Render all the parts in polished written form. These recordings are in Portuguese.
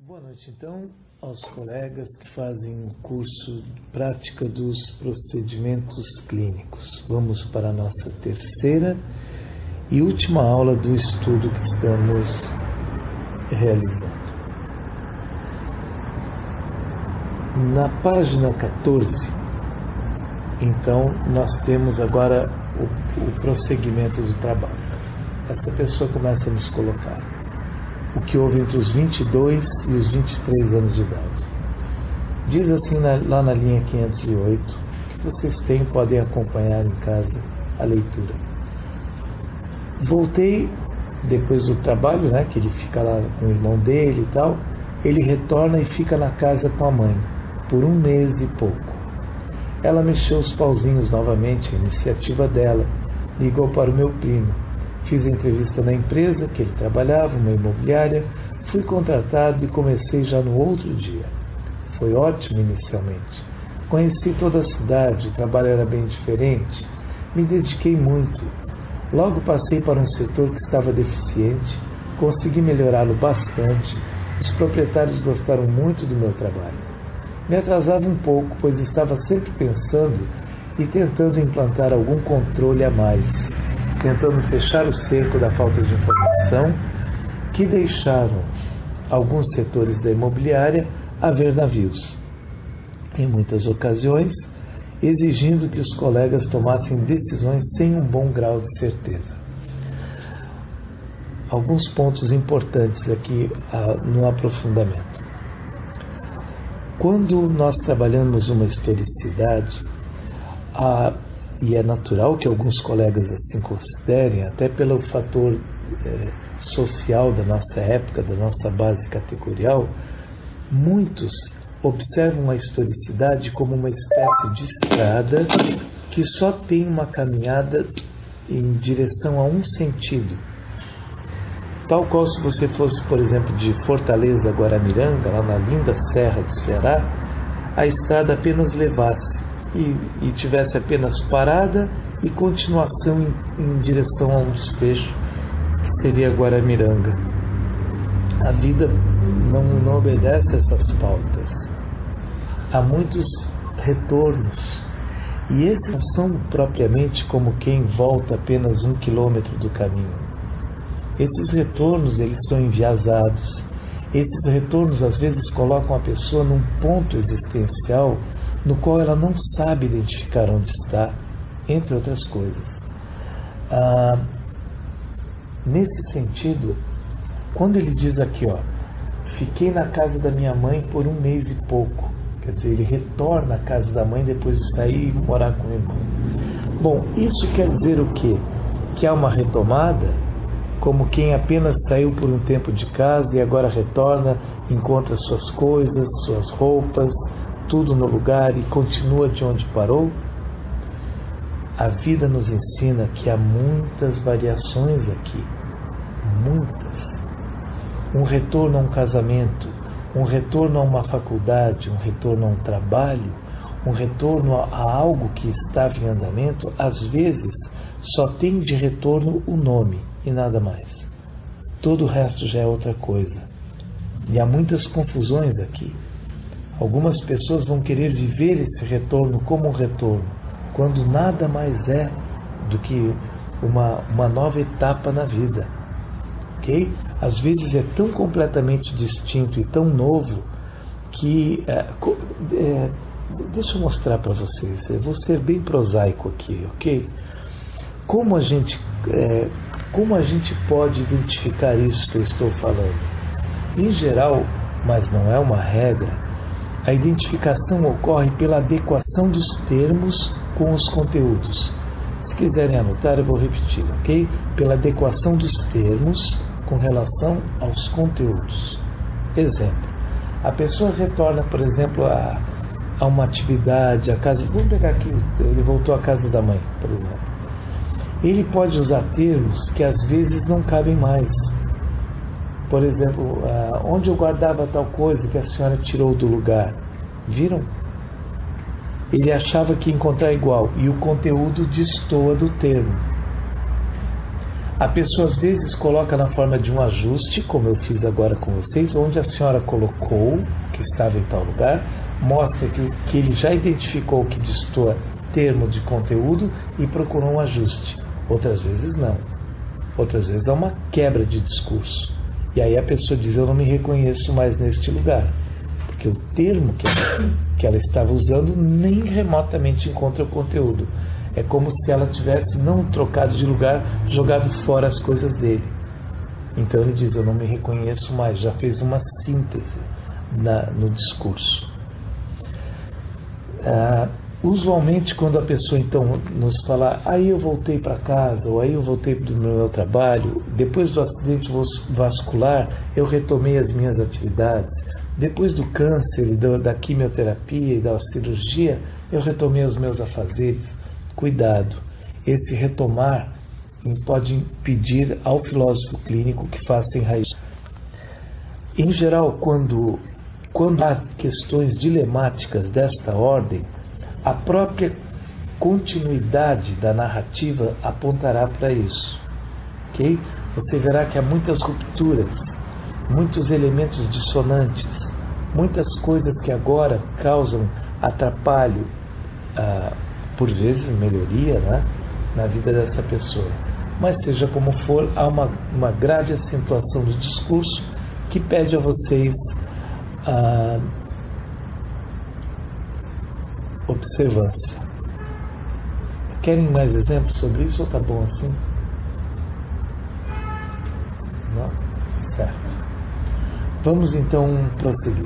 Boa noite, então, aos colegas que fazem o curso de prática dos procedimentos clínicos. Vamos para a nossa terceira e última aula do estudo que estamos realizando. Na página 14, então, nós temos agora o prosseguimento do trabalho. Essa pessoa começa a nos colocar o que houve entre os 22 e os 23 anos de idade. Diz assim lá na linha 508, que vocês podem acompanhar em casa a leitura. Voltei depois do trabalho, que ele fica lá com o irmão dele e tal, ele retorna e fica na casa com a mãe, por 1 mês e pouco. Ela mexeu os pauzinhos novamente, a iniciativa dela, ligou para o meu primo. Fiz a entrevista na empresa que ele trabalhava, uma imobiliária, fui contratado e comecei já no outro dia. Foi ótimo inicialmente. Conheci toda a cidade, o trabalho era bem diferente, me dediquei muito. Logo passei para um setor que estava deficiente, consegui melhorá-lo bastante, os proprietários gostaram muito do meu trabalho. Me atrasava um pouco, pois estava sempre pensando e tentando implantar algum controle a mais, tentando fechar o cerco da falta de informação que deixaram alguns setores da imobiliária a ver navios. Em muitas ocasiões, exigindo que os colegas tomassem decisões sem um bom grau de certeza. Alguns pontos importantes aqui no aprofundamento. Quando nós trabalhamos uma historicidade, e é natural que alguns colegas assim considerem, até pelo fator social da nossa época, da nossa base categorial, muitos observam a historicidade como uma espécie de estrada que só tem uma caminhada em direção a um sentido. Tal qual se você fosse, por exemplo, de Fortaleza a Guaramiranga, lá na linda Serra do Ceará, a estrada apenas levasse e tivesse apenas parada e continuação em direção a um desfecho, que seria Guaramiranga. A vida não obedece a essas pautas. Há muitos retornos, e esses não são propriamente como quem volta apenas 1 quilômetro do caminho. Esses retornos, eles são enviesados. Esses retornos, às vezes, colocam a pessoa num ponto existencial no qual ela não sabe identificar onde está, entre outras coisas. Nesse sentido, quando ele diz aqui, fiquei na casa da minha mãe por 1 mês e pouco, quer dizer, ele retorna à casa da mãe depois de sair e morar com o irmão. Bom, isso quer dizer o quê? Que há uma retomada, como quem apenas saiu por um tempo de casa e agora retorna, encontra suas coisas, suas roupas, tudo no lugar e continua de onde parou? A vida nos ensina que há muitas variações aqui, muitas. Um retorno a um casamento, um retorno a uma faculdade, um retorno a um trabalho, um retorno a algo que estava em andamento, às vezes só tem de retorno o nome e nada mais. Todo o resto já é outra coisa. E há muitas confusões aqui. Algumas pessoas vão querer viver esse retorno como um retorno, quando nada mais é do que uma nova etapa na vida. Ok? Às vezes é tão completamente distinto e tão novo que... deixa eu mostrar para vocês. Eu vou ser bem prosaico aqui, ok? Como a gente pode identificar isso que eu estou falando? Em geral, mas não é uma regra, a identificação ocorre pela adequação dos termos com os conteúdos. Se quiserem anotar, eu vou repetir, ok? Pela adequação dos termos com relação aos conteúdos. Exemplo, a pessoa retorna, por exemplo, a uma atividade, a casa... Vamos pegar aqui, ele voltou à casa da mãe, por exemplo. Ele pode usar termos que às vezes não cabem mais. Por exemplo, onde eu guardava tal coisa que a senhora tirou do lugar? Viram? Ele achava que ia encontrar igual e o conteúdo destoa do termo. A pessoa às vezes coloca na forma de um ajuste, como eu fiz agora com vocês, onde a senhora colocou que estava em tal lugar, mostra que ele já identificou que destoa termo de conteúdo e procurou um ajuste. Outras vezes não. Outras vezes há uma quebra de discurso. E aí a pessoa diz, eu não me reconheço mais neste lugar. Porque o termo que ela estava usando nem remotamente encontra o conteúdo. É como se ela tivesse não trocado de lugar, jogado fora as coisas dele. Então ele diz, eu não me reconheço mais, já fez uma síntese no discurso. Usualmente quando a pessoa então nos fala, aí eu voltei para casa, ou aí eu voltei do meu trabalho, depois do acidente vascular eu retomei as minhas atividades, depois do câncer, da quimioterapia e da cirurgia, eu retomei os meus afazeres. Cuidado, esse retomar pode impedir ao filósofo clínico que faça enraizar. Em geral, quando há questões dilemáticas desta ordem, a própria continuidade da narrativa apontará para isso. Okay? Você verá que há muitas rupturas, muitos elementos dissonantes, muitas coisas que agora causam atrapalho, por vezes melhoria, né, na vida dessa pessoa. Mas seja como for, há uma grave acentuação do discurso que pede a vocês observância. Querem mais exemplos sobre isso ou tá bom assim? Não? Certo. Vamos então prosseguir.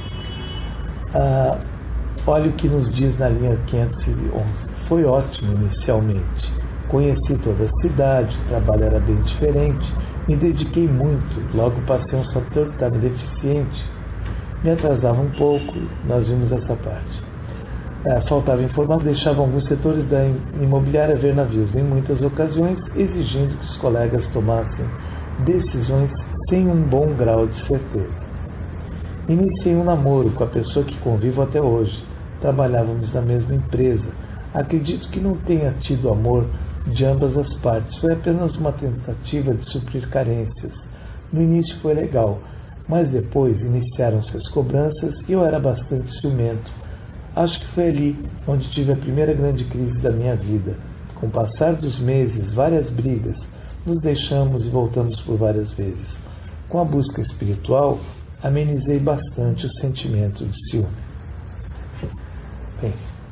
Olha o que nos diz na linha 511. Foi ótimo inicialmente. Conheci toda a cidade, o trabalho era bem diferente, me dediquei muito, logo passei um setor que estava deficiente, me atrasava um pouco, nós vimos essa parte. Faltava informação, deixava alguns setores da imobiliária ver navios, em muitas ocasiões exigindo que os colegas tomassem decisões sem um bom grau de certeza. Iniciei um namoro com a pessoa que convivo até hoje. Trabalhávamos na mesma empresa. Acredito que não tenha tido amor de ambas as partes. Foi apenas uma tentativa de suprir carências. No início foi legal, mas depois iniciaram-se as cobranças e eu era bastante ciumento. Acho que foi ali onde tive a primeira grande crise da minha vida. Com o passar dos meses, várias brigas, nos deixamos e voltamos por várias vezes. Com a busca espiritual, amenizei bastante o sentimento de ciúme. Bem,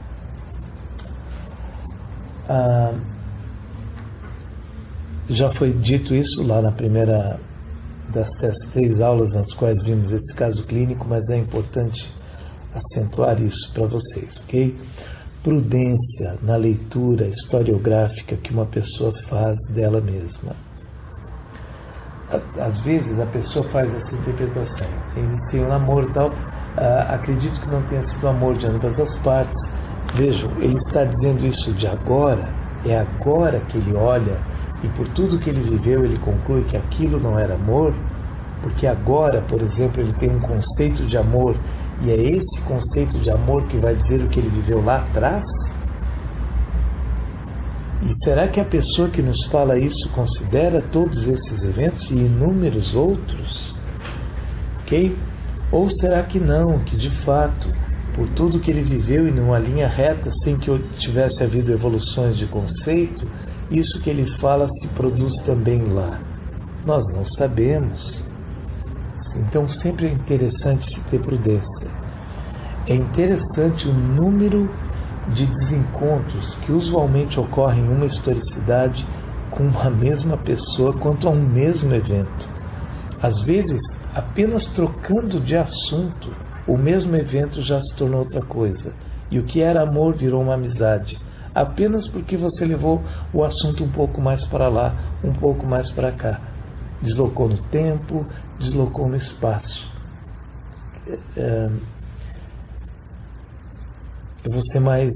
já foi dito isso lá na primeira das 3 aulas nas quais vimos esse caso clínico, mas é importante acentuar isso para vocês, ok? Prudência na leitura historiográfica que uma pessoa faz dela mesma. Às vezes a pessoa faz essa interpretação. Iniciei um namoro e tal, acredito que não tenha sido amor de ambas as partes. Vejam, ele está dizendo isso de agora, é agora que ele olha e por tudo que ele viveu ele conclui que aquilo não era amor, porque agora, por exemplo, ele tem um conceito de amor e é esse conceito de amor que vai dizer o que ele viveu lá atrás? E será que a pessoa que nos fala isso considera todos esses eventos e inúmeros outros? Ok? Ou será que não, que de fato, por tudo que ele viveu e numa linha reta, sem que tivesse havido evoluções de conceito, isso que ele fala se produz também lá? Nós não sabemos. Então sempre é interessante se ter prudência. É interessante o número de desencontros que usualmente ocorrem em uma historicidade com uma mesma pessoa quanto a um mesmo evento. Às vezes, apenas trocando de assunto, o mesmo evento já se tornou outra coisa. E o que era amor virou uma amizade. Apenas porque você levou o assunto um pouco mais para lá, um pouco mais para cá. Deslocou no tempo, deslocou no espaço. Eu vou ser mais...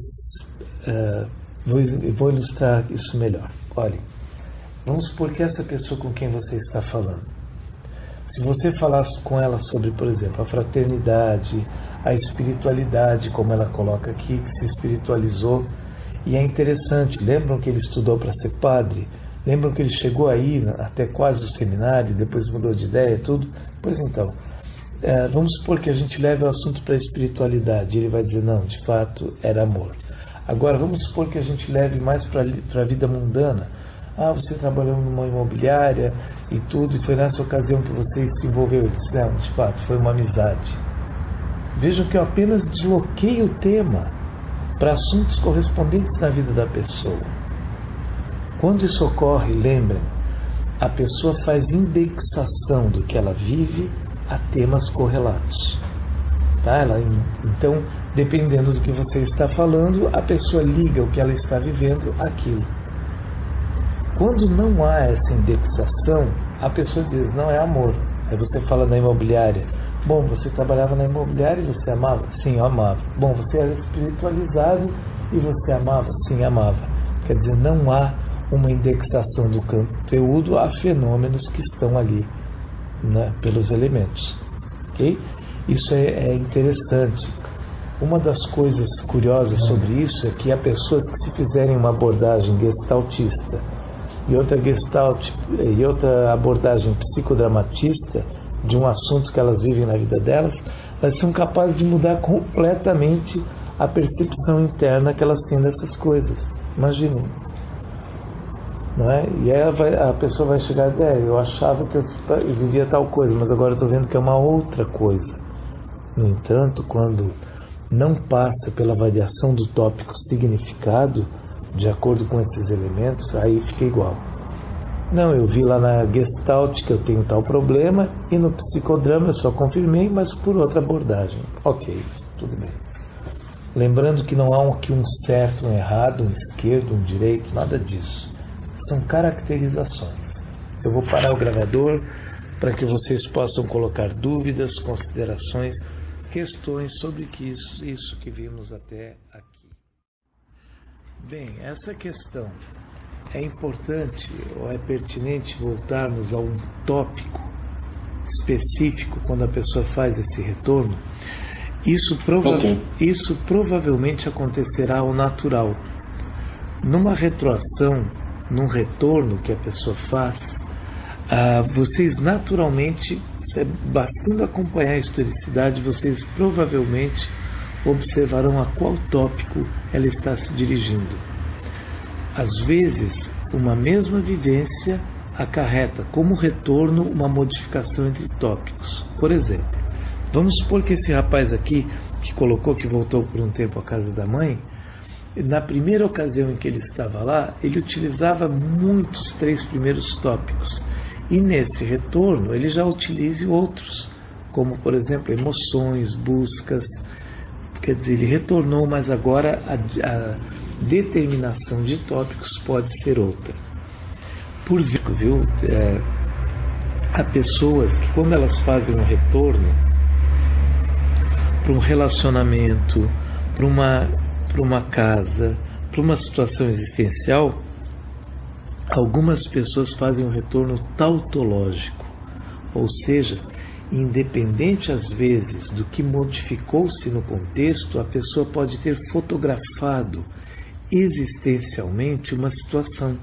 vou ilustrar isso melhor. Olhem, vamos supor que essa pessoa com quem você está falando, se você falasse com ela sobre, por exemplo, a fraternidade, a espiritualidade, como ela coloca aqui, que se espiritualizou, e é interessante, lembram que ele estudou para ser padre? Lembram que ele chegou aí até quase o seminário, depois mudou de ideia e tudo? Pois então, vamos supor que a gente leve o assunto para a espiritualidade. Ele vai dizer, não, de fato era amor. Agora, vamos supor que a gente leve mais para a vida mundana. Você trabalhou numa imobiliária e tudo, e foi nessa ocasião que você se envolveu. Ele disse, não, de fato, foi uma amizade. Vejam que eu apenas desloquei o tema para assuntos correspondentes na vida da pessoa. Quando isso ocorre, lembrem, a pessoa faz indexação do que ela vive a temas correlatos. Tá? Então, dependendo do que você está falando, a pessoa liga o que ela está vivendo àquilo. Quando não há essa indexação, a pessoa diz, não é amor. Aí você fala na imobiliária, bom, você trabalhava na imobiliária e você amava? Sim, eu amava. Bom, você era espiritualizado e você amava? Sim, amava. Quer dizer, não há uma indexação do conteúdo a fenômenos que estão ali, né, pelos elementos. Ok? Isso é interessante. Uma das coisas curiosas sobre isso é que há pessoas que, se fizerem uma abordagem gestaltista e outra abordagem psicodramatista de um assunto que elas vivem na vida delas, elas são capazes de mudar completamente a percepção interna que elas têm dessas coisas. Imaginem. Não é? E aí a pessoa vai chegar e dizer, eu achava que eu vivia tal coisa, mas agora eu estou vendo que é uma outra coisa. No entanto, quando não passa pela variação do tópico significado, de acordo com esses elementos, aí fica igual. Não, eu vi lá na Gestalt que eu tenho tal problema, e no psicodrama eu só confirmei, mas por outra abordagem. Ok, tudo bem. Lembrando que não há aqui um certo, um errado, um esquerdo, um direito, nada disso. São caracterizações. Eu vou parar o gravador para que vocês possam colocar dúvidas, considerações, questões sobre isso que vimos até aqui. Bem, essa questão é importante ou é pertinente voltarmos a um tópico específico quando a pessoa faz esse retorno. Isso provavelmente acontecerá ao natural. Numa retroação, num retorno que a pessoa faz, vocês naturalmente, bastando acompanhar a historicidade, vocês provavelmente observarão a qual tópico ela está se dirigindo. Às vezes, uma mesma vivência acarreta como retorno uma modificação entre tópicos. Por exemplo, vamos supor que esse rapaz aqui, que colocou que voltou por um tempo à casa da mãe, na primeira ocasião em que ele estava lá, ele utilizava muitos 3 primeiros tópicos. E nesse retorno, ele já utiliza outros, como, por exemplo, emoções, buscas. Quer dizer, ele retornou, mas agora a determinação de tópicos pode ser outra. Por viu? Há pessoas que, quando elas fazem um retorno para um relacionamento, para uma casa, para uma situação existencial, algumas pessoas fazem um retorno tautológico, ou seja, independente às vezes do que modificou-se no contexto, a pessoa pode ter fotografado existencialmente uma situação.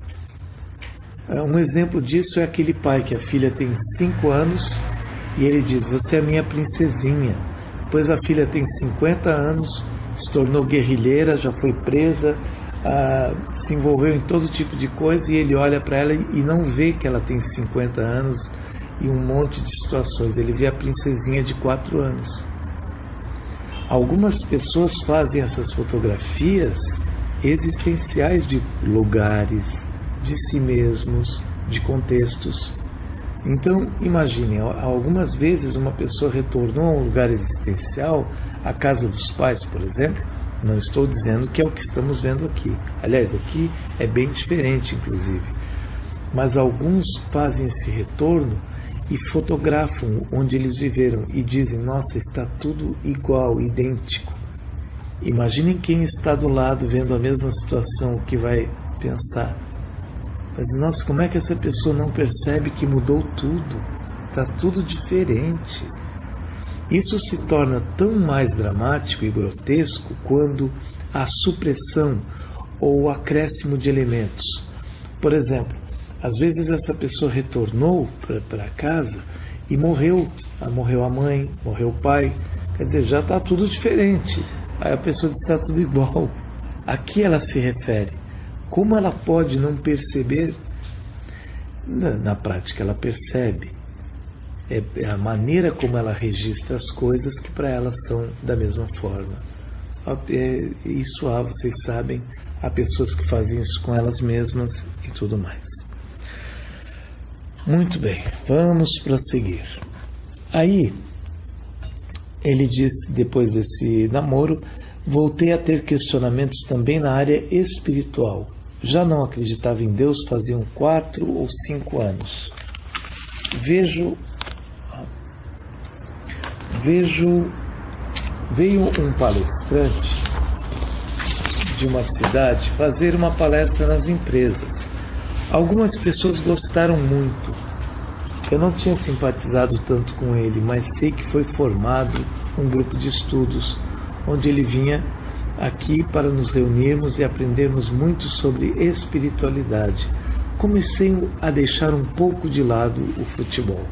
Um exemplo disso é aquele pai que a filha tem 5 anos e ele diz, você é minha princesinha. Depois a filha tem 50 anos, se tornou guerrilheira, já foi presa, se envolveu em todo tipo de coisa, e ele olha para ela e não vê que ela tem 50 anos e um monte de situações. Ele vê a princesinha de 4 anos. Algumas pessoas fazem essas fotografias existenciais de lugares, de si mesmos, de contextos. Então, imaginem, algumas vezes uma pessoa retornou a um lugar existencial, a casa dos pais, por exemplo. Não estou dizendo que é o que estamos vendo aqui. Aliás, aqui é bem diferente, inclusive. Mas alguns fazem esse retorno e fotografam onde eles viveram e dizem, nossa, está tudo igual, idêntico. Imaginem quem está do lado vendo a mesma situação, o que vai pensar. Mas, nossa, como é que essa pessoa não percebe que mudou tudo? Está tudo diferente. Isso se torna tão mais dramático e grotesco quando há supressão ou acréscimo de elementos. Por exemplo, às vezes essa pessoa retornou para casa e morreu. Morreu a mãe, morreu o pai. Quer dizer, já está tudo diferente. Aí a pessoa diz que está tudo igual. Aqui ela se refere. Como ela pode não perceber? Na prática ela percebe. É a maneira como ela registra as coisas que para ela são da mesma forma. Isso vocês sabem, há pessoas que fazem isso com elas mesmas e tudo mais. Muito bem, vamos prosseguir. Aí, ele diz, depois desse namoro, voltei a ter questionamentos também na área espiritual. Já não acreditava em Deus faziam 4 ou 5 anos. Veio um palestrante de uma cidade fazer uma palestra nas empresas. Algumas pessoas gostaram muito. Eu não tinha simpatizado tanto com ele, mas sei que foi formado um grupo de estudos, onde ele vinha aqui para nos reunirmos e aprendermos muito sobre espiritualidade. Comecei a deixar um pouco de lado o futebol.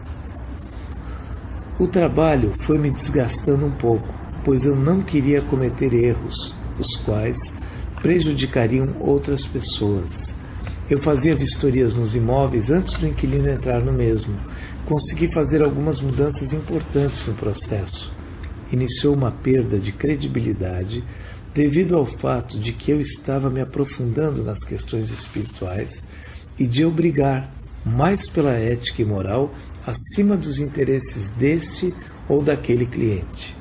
O trabalho foi me desgastando um pouco, pois eu não queria cometer erros, os quais prejudicariam outras pessoas. Eu fazia vistorias nos imóveis antes do inquilino entrar no mesmo. Consegui fazer algumas mudanças importantes no processo. Iniciou uma perda de credibilidade devido ao fato de que eu estava me aprofundando nas questões espirituais e de eu brigar mais pela ética e moral acima dos interesses deste ou daquele cliente.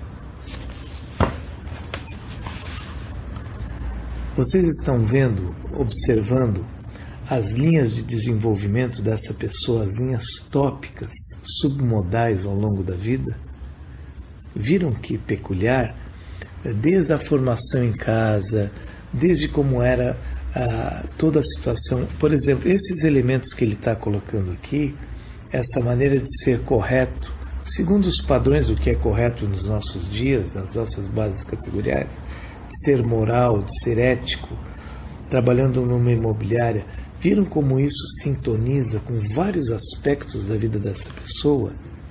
Vocês estão vendo, observando as linhas de desenvolvimento dessa pessoa, as linhas tópicas, submodais ao longo da vida? Viram que peculiar? Desde a formação em casa, desde como era toda a situação. Por exemplo, esses elementos que ele está colocando aqui, essa maneira de ser correto, segundo os padrões do que é correto nos nossos dias, nas nossas bases categoriais, de ser moral, de ser ético, trabalhando numa imobiliária, viram como isso sintoniza com vários aspectos da vida dessa pessoa?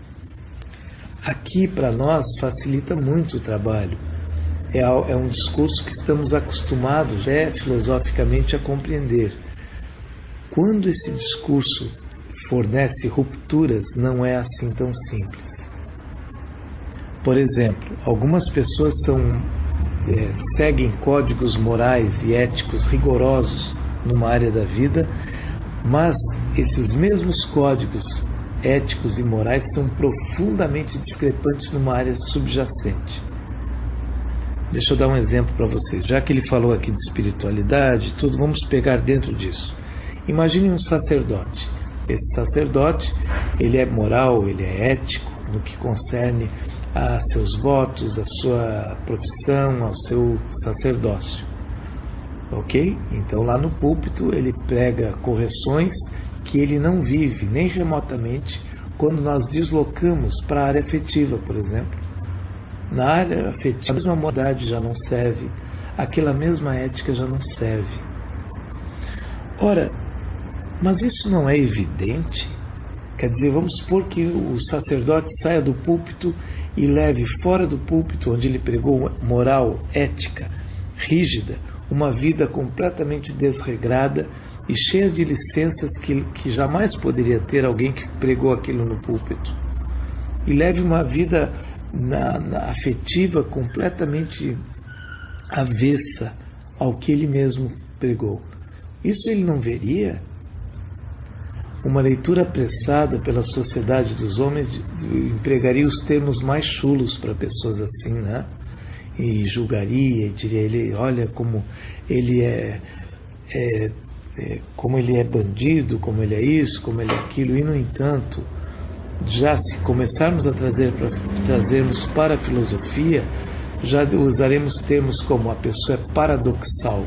Aqui, para nós, facilita muito o trabalho. É um discurso que estamos acostumados, filosoficamente, a compreender. Quando esse discurso fornece rupturas, não é assim tão simples. Por exemplo, algumas pessoas seguem códigos morais e éticos rigorosos numa área da vida, mas esses mesmos códigos éticos e morais são profundamente discrepantes numa área subjacente. Deixa eu dar um exemplo para vocês. Já que ele falou aqui de espiritualidade, tudo, vamos pegar dentro disso. Imagine um sacerdote. Esse sacerdote, ele é moral, ele é ético no que concerne a seus votos, a sua profissão, ao seu sacerdócio. Ok? Então lá no púlpito ele prega correções que ele não vive nem remotamente quando nós deslocamos para a área afetiva, por exemplo. Na área afetiva, a mesma moralidade já não serve, aquela mesma ética já não serve. Ora, mas isso não é evidente? Quer dizer, vamos supor que o sacerdote saia do púlpito e leve fora do púlpito, onde ele pregou moral, ética, rígida, uma vida completamente desregrada e cheia de licenças que jamais poderia ter alguém que pregou aquilo no púlpito. E leve uma vida afetiva completamente avessa ao que ele mesmo pregou. Isso ele não veria? Uma leitura apressada pela sociedade dos homens empregaria os termos mais chulos para pessoas assim, né? E julgaria, e diria ele, olha como ele como ele é bandido, como ele é isso, como ele é aquilo. E no entanto, já se começarmos a trazermos para a filosofia, já usaremos termos como a pessoa é paradoxal.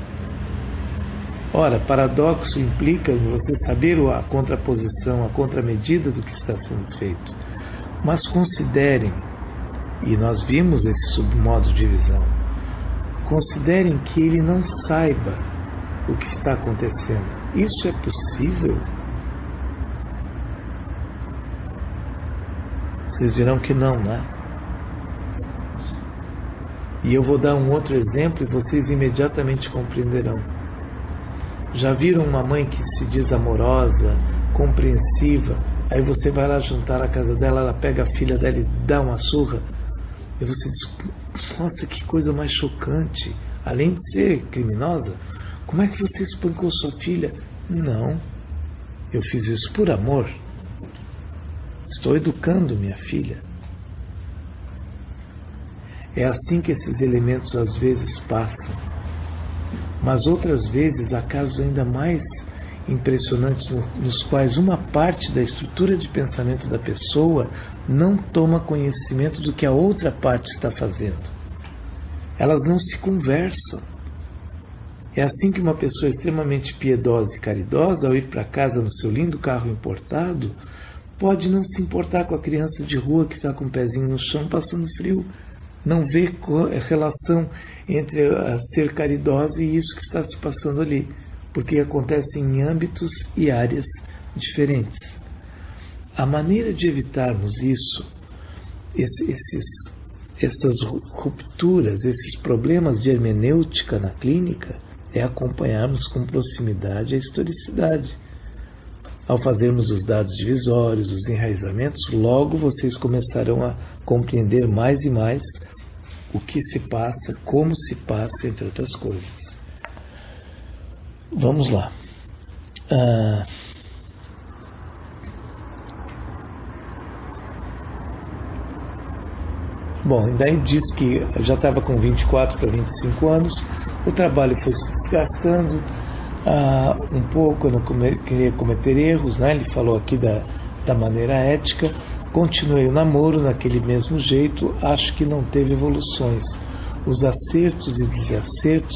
Ora, paradoxo implica em você saber a contraposição, a contramedida do que está sendo feito. Mas considerem, e nós vimos esse submodo de visão, considerem que ele não saiba o que está acontecendo. Isso é possível? Vocês dirão que não, né? E eu vou dar um outro exemplo e vocês imediatamente compreenderão. Já viram uma mãe que se diz amorosa, compreensiva, aí você vai lá jantar na casa dela, ela pega a filha dela e dá uma surra, e você diz, nossa, que coisa mais chocante, além de ser criminosa, como é que você espancou sua filha? Não, eu fiz isso por amor, estou educando minha filha. É assim que esses elementos às vezes passam, mas outras vezes há casos ainda mais impressionantes nos quais uma parte da estrutura de pensamento da pessoa não toma conhecimento do que a outra parte está fazendo. Elas não se conversam. É assim que uma pessoa extremamente piedosa e caridosa, ao ir para casa no seu lindo carro importado, pode não se importar com a criança de rua que está com o pezinho no chão passando frio. Não vê relação entre ser caridosa e isso que está se passando ali, porque acontece em âmbitos e áreas diferentes. A maneira de evitarmos isso, essas rupturas, esses problemas de hermenêutica na clínica, é acompanharmos com proximidade a historicidade. Ao fazermos os dados divisórios, os enraizamentos, logo vocês começarão a compreender mais e mais o que se passa, como se passa, entre outras coisas. Vamos lá. Bom, daí diz que já estava com 24 para 25 anos, o trabalho foi se desgastando um pouco, eu não queria cometer erros, né? Ele falou aqui da maneira ética. Continuei o namoro naquele mesmo jeito, acho que não teve evoluções. Os acertos e desacertos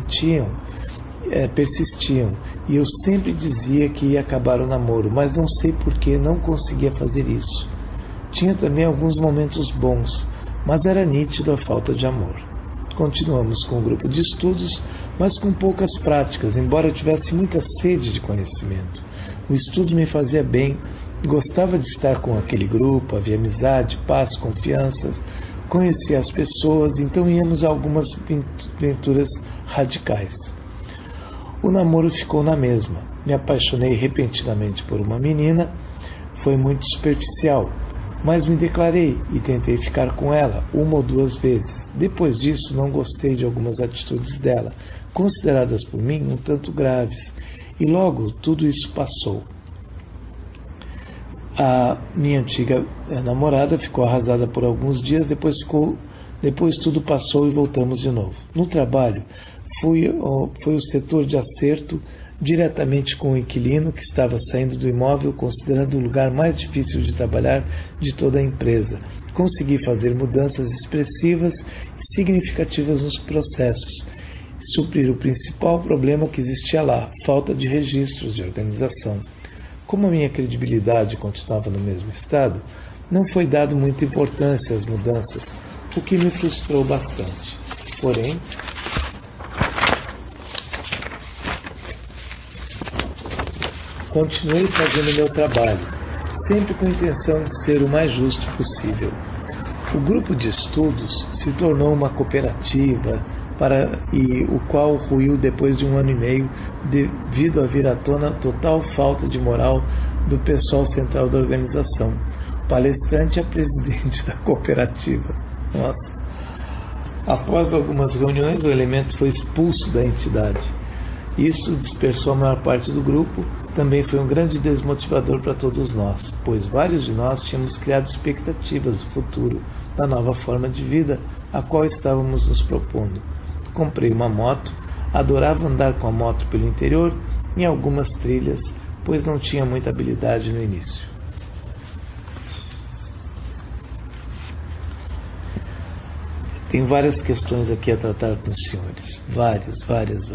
persistiam, e eu sempre dizia que ia acabar o namoro, mas não sei por que não conseguia fazer isso. Tinha também alguns momentos bons, mas era nítido a falta de amor. Continuamos com o grupo de estudos, mas com poucas práticas, embora eu tivesse muita sede de conhecimento. O estudo me fazia bem, gostava de estar com aquele grupo, havia amizade, paz, confiança, conhecia as pessoas, então íamos a algumas aventuras radicais. O namoro ficou na mesma. Me apaixonei repentinamente por uma menina, foi muito superficial, mas me declarei e tentei ficar com ela uma ou duas vezes. Depois disso, não gostei de algumas atitudes dela, consideradas por mim um tanto graves, e logo tudo isso passou. A minha antiga namorada ficou arrasada por alguns dias, depois tudo passou e voltamos de novo. No trabalho, foi o setor de acerto diretamente com o inquilino que estava saindo do imóvel, considerando o lugar mais difícil de trabalhar de toda a empresa. Consegui fazer mudanças expressivas e significativas nos processos, suprir o principal problema que existia lá, falta de registros de organização. Como a minha credibilidade continuava no mesmo estado, não foi dado muita importância às mudanças, o que me frustrou bastante. Porém, continuei fazendo meu trabalho, sempre com a intenção de ser o mais justo possível. O grupo de estudos se tornou uma cooperativa, o qual ruiu depois de 1 ano e meio devido a vir à tona total falta de moral do pessoal central da organização. O palestrante é presidente da cooperativa. Nossa. Após algumas reuniões, o elemento foi expulso da entidade. Isso dispersou a maior parte do grupo, também foi um grande desmotivador para todos nós, pois vários de nós tínhamos criado expectativas do futuro, da nova forma de vida a qual estávamos nos propondo. Comprei uma moto, adorava andar com a moto pelo interior, em algumas trilhas, pois não tinha muita habilidade no início. Tem várias questões aqui a tratar com os senhores, várias.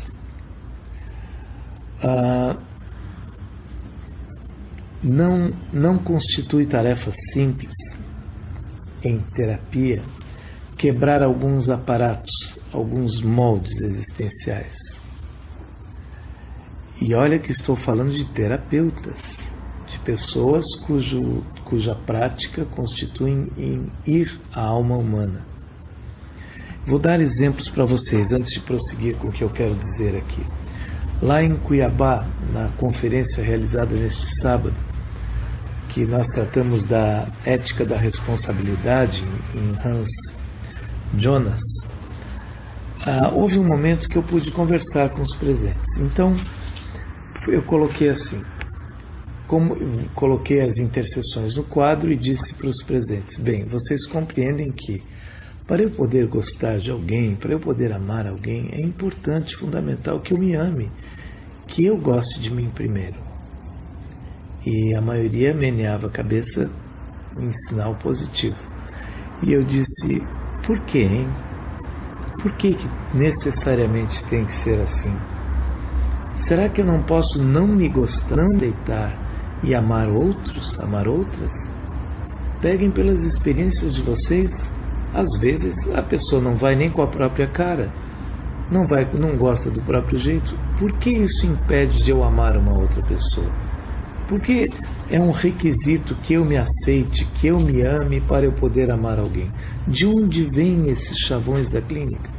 Não constitui tarefa simples em terapia quebrar alguns aparatos, alguns moldes existenciais. E olha que estou falando de terapeutas, de pessoas cuja prática constitui em ir à alma humana. Vou dar exemplos para vocês antes de prosseguir com o que eu quero dizer aqui. Lá em Cuiabá, na conferência realizada neste sábado, que nós tratamos da ética da responsabilidade em Hans Jonas, houve um momento que eu pude conversar com os presentes. Então, eu coloquei assim, coloquei as intercessões no quadro e disse para os presentes: bem, vocês compreendem que para eu poder gostar de alguém, para eu poder amar alguém, é importante, fundamental que eu me ame, que eu goste de mim primeiro. E a maioria meneava a cabeça em sinal positivo. E eu disse: por quê, hein? Por que necessariamente tem que ser assim? Será que eu não posso não me gostar, não deitar e amar outros, amar outras? Peguem pelas experiências de vocês. Às vezes a pessoa não vai nem com a própria cara, não gosta do próprio jeito. Por que isso impede de eu amar uma outra pessoa? Porque é um requisito que eu me aceite, que eu me ame para eu poder amar alguém. De onde vêm esses chavões da clínica?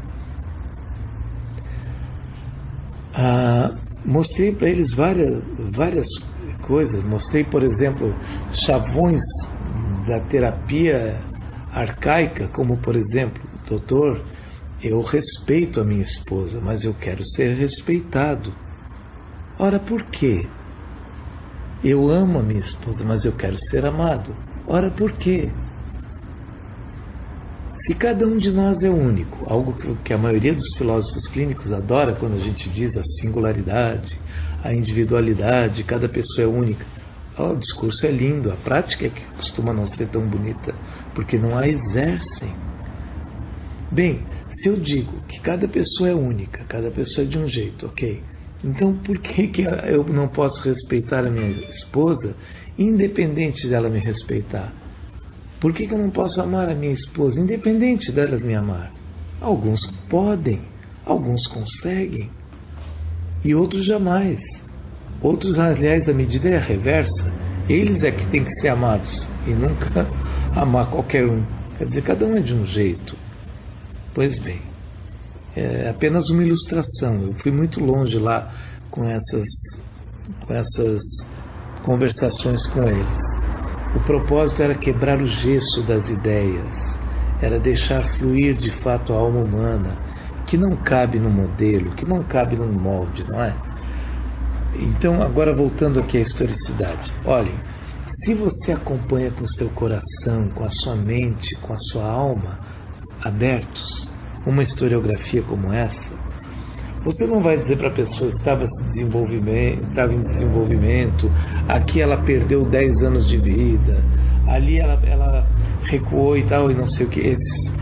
Mostrei para eles várias coisas. Mostrei, por exemplo, chavões da terapia arcaica, como, por exemplo, doutor, eu respeito a minha esposa, mas eu quero ser respeitado. Ora, por quê? Eu amo a minha esposa, mas eu quero ser amado. Ora, por quê? Se cada um de nós é único, algo que a maioria dos filósofos clínicos adora quando a gente diz a singularidade, a individualidade, cada pessoa é única. O discurso é lindo, a prática é que costuma não ser tão bonita, porque não a exercem. Bem, se eu digo que cada pessoa é única, cada pessoa é de um jeito, ok? Então por que eu não posso respeitar a minha esposa, independente dela me respeitar? Por que eu não posso amar a minha esposa, independente dela me amar? Alguns podem, alguns conseguem, e outros jamais. Outros, aliás, a medida é a reversa. Eles é que têm que ser amados e nunca amar qualquer um. Quer dizer, cada um é de um jeito. Pois bem, é apenas uma ilustração. Eu fui muito longe lá com essas conversações com eles. O propósito era quebrar o gesso das ideias, era deixar fluir de fato a alma humana, que não cabe no modelo, que não cabe num molde, não é? Então, agora voltando aqui à historicidade. Olhem, se você acompanha com o seu coração, com a sua mente, com a sua alma abertos, uma historiografia como essa, você não vai dizer para a pessoa que estava em desenvolvimento, aqui ela perdeu 10 anos de vida, ali ela recuou e tal, e não sei o que,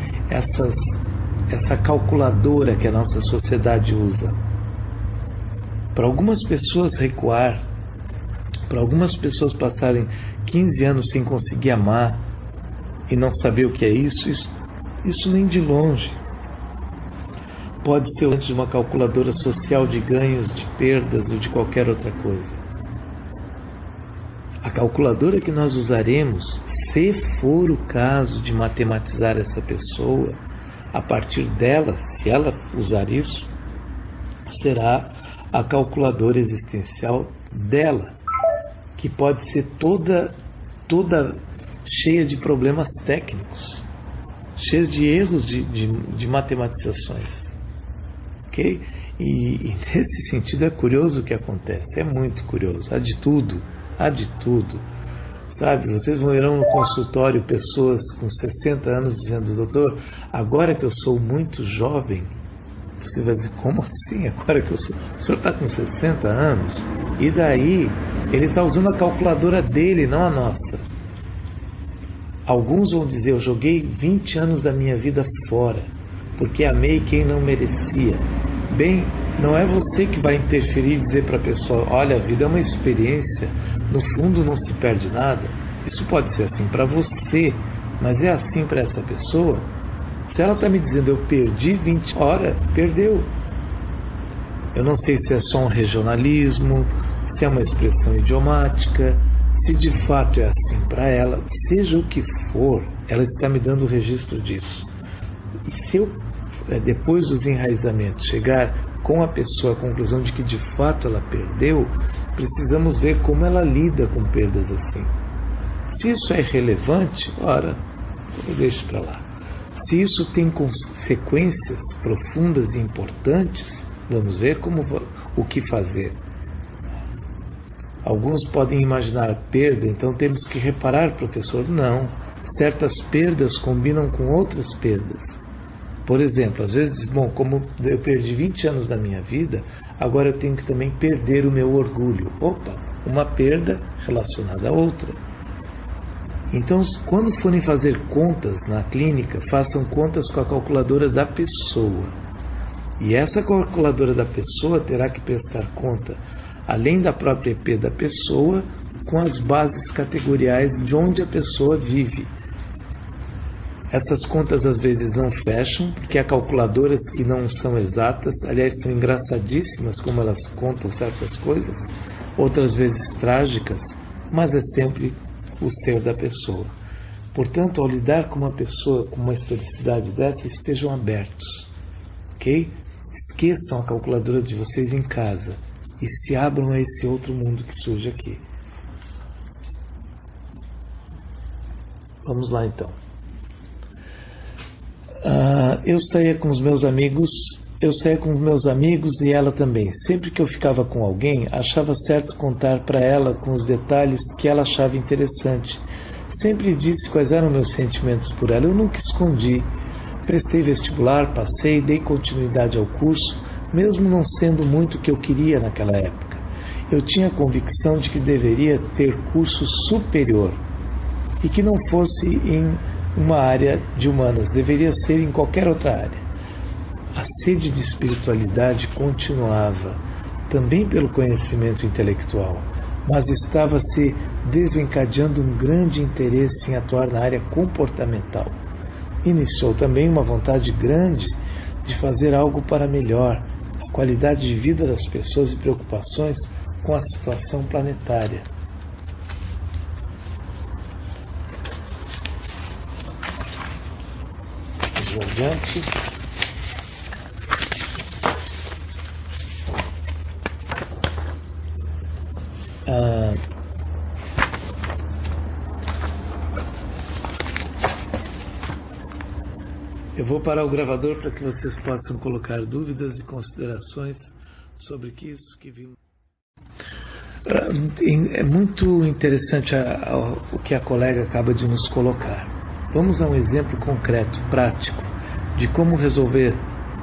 essa calculadora que a nossa sociedade usa. Para algumas pessoas recuar, para algumas pessoas passarem 15 anos sem conseguir amar e não saber o que é isso nem de longe pode ser antes de uma calculadora social de ganhos, de perdas ou de qualquer outra coisa. A calculadora que nós usaremos, se for o caso de matematizar essa pessoa, a partir dela, se ela usar isso, será a calculadora existencial dela, que pode ser toda cheia de problemas técnicos, cheia de erros de matematizações. Okay? E nesse sentido é curioso o que acontece, é muito curioso, há de tudo, sabe? Vocês verão no consultório pessoas com 60 anos dizendo: doutor, agora que eu sou muito jovem. Você vai dizer: como assim? Agora que o senhor está com 60 anos? E daí? Ele está usando a calculadora dele, não a nossa. Alguns vão dizer: eu joguei 20 anos da minha vida fora, porque amei quem não merecia. Bem, não é você que vai interferir e dizer para a pessoa: olha, a vida é uma experiência, no fundo não se perde nada. Isso pode ser assim para você, mas é assim para essa pessoa? Se ela está me dizendo: eu perdi 20 horas, perdeu. Eu não sei se é só um regionalismo, se é uma expressão idiomática, se de fato é assim para ela. Seja o que for, ela está me dando o registro disso. E se eu, depois dos enraizamentos, chegar com a pessoa à conclusão de que de fato ela perdeu, precisamos ver como ela lida com perdas assim. Se isso é relevante, ora, eu deixo para lá. Se isso tem consequências profundas e importantes, vamos ver o que fazer. Alguns podem imaginar perda, então temos que reparar, professor. Não, certas perdas combinam com outras perdas. Por exemplo, às vezes, como eu perdi 20 anos da minha vida, agora eu tenho que também perder o meu orgulho. Opa, uma perda relacionada a outra. Então, quando forem fazer contas na clínica, façam contas com a calculadora da pessoa. E essa calculadora da pessoa terá que prestar conta, além da própria EP da pessoa, com as bases categoriais de onde a pessoa vive. Essas contas às vezes não fecham, porque há calculadoras que não são exatas, aliás, são engraçadíssimas como elas contam certas coisas, outras vezes trágicas, mas é sempre o ser da pessoa. Portanto, ao lidar com uma pessoa com uma historicidade dessa, estejam abertos, ok? Esqueçam a calculadora de vocês em casa e se abram a esse outro mundo que surge aqui. Vamos lá então. Eu saía com os meus amigos e ela também. Sempre que eu ficava com alguém, achava certo contar para ela com os detalhes que ela achava interessante. Sempre disse quais eram meus sentimentos por ela. Eu nunca escondi. Prestei vestibular, passei, dei continuidade ao curso, mesmo não sendo muito o que eu queria naquela época. Eu tinha a convicção de que deveria ter curso superior e que não fosse em uma área de humanas, deveria ser em qualquer outra área. A sede de espiritualidade continuava, também pelo conhecimento intelectual, mas estava se desencadeando um grande interesse em atuar na área comportamental. Iniciou também uma vontade grande de fazer algo para melhor a qualidade de vida das pessoas e preocupações com a situação planetária. Vamos adiante. Eu vou parar o gravador para que vocês possam colocar dúvidas e considerações sobre isso que vimos. É muito interessante o que a colega acaba de nos colocar. Vamos a um exemplo concreto, prático, de como resolver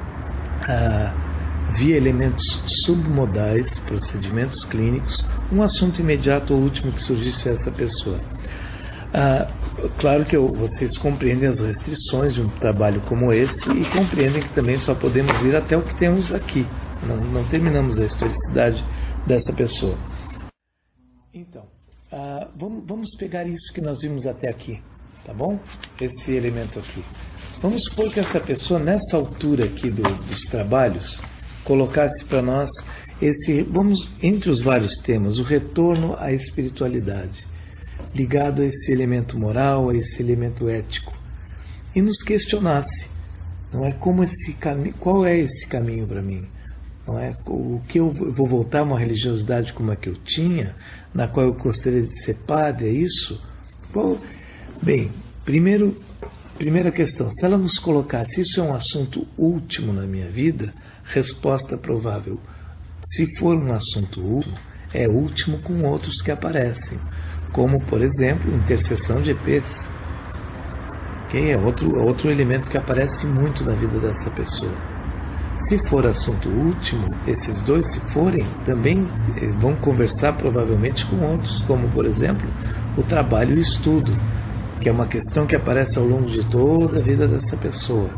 via elementos submodais, procedimentos clínicos, um assunto imediato ou último que surgisse a essa pessoa. Claro que vocês compreendem as restrições de um trabalho como esse e compreendem que também só podemos ir até o que temos aqui. Não terminamos a historicidade dessa pessoa. Então, vamos pegar isso que nós vimos até aqui, tá bom? Esse elemento aqui. Vamos supor que essa pessoa, nessa altura aqui dos trabalhos, colocasse para nós entre os vários temas, o retorno à espiritualidade, ligado a esse elemento moral, a esse elemento ético, e nos questionasse, não é, qual é esse caminho para mim? Não é o que eu vou voltar a uma religiosidade como a que eu tinha, na qual eu gostaria de ser padre, é isso? Bem, primeira questão, se ela nos colocasse, isso é um assunto último na minha vida, resposta provável, se for um assunto último, é último com outros que aparecem, como, por exemplo, intercessão de EPs, que é outro elemento que aparece muito na vida dessa pessoa. Se for assunto último, esses dois, se forem, também vão conversar provavelmente com outros, como, por exemplo, o trabalho e o estudo, que é uma questão que aparece ao longo de toda a vida dessa pessoa.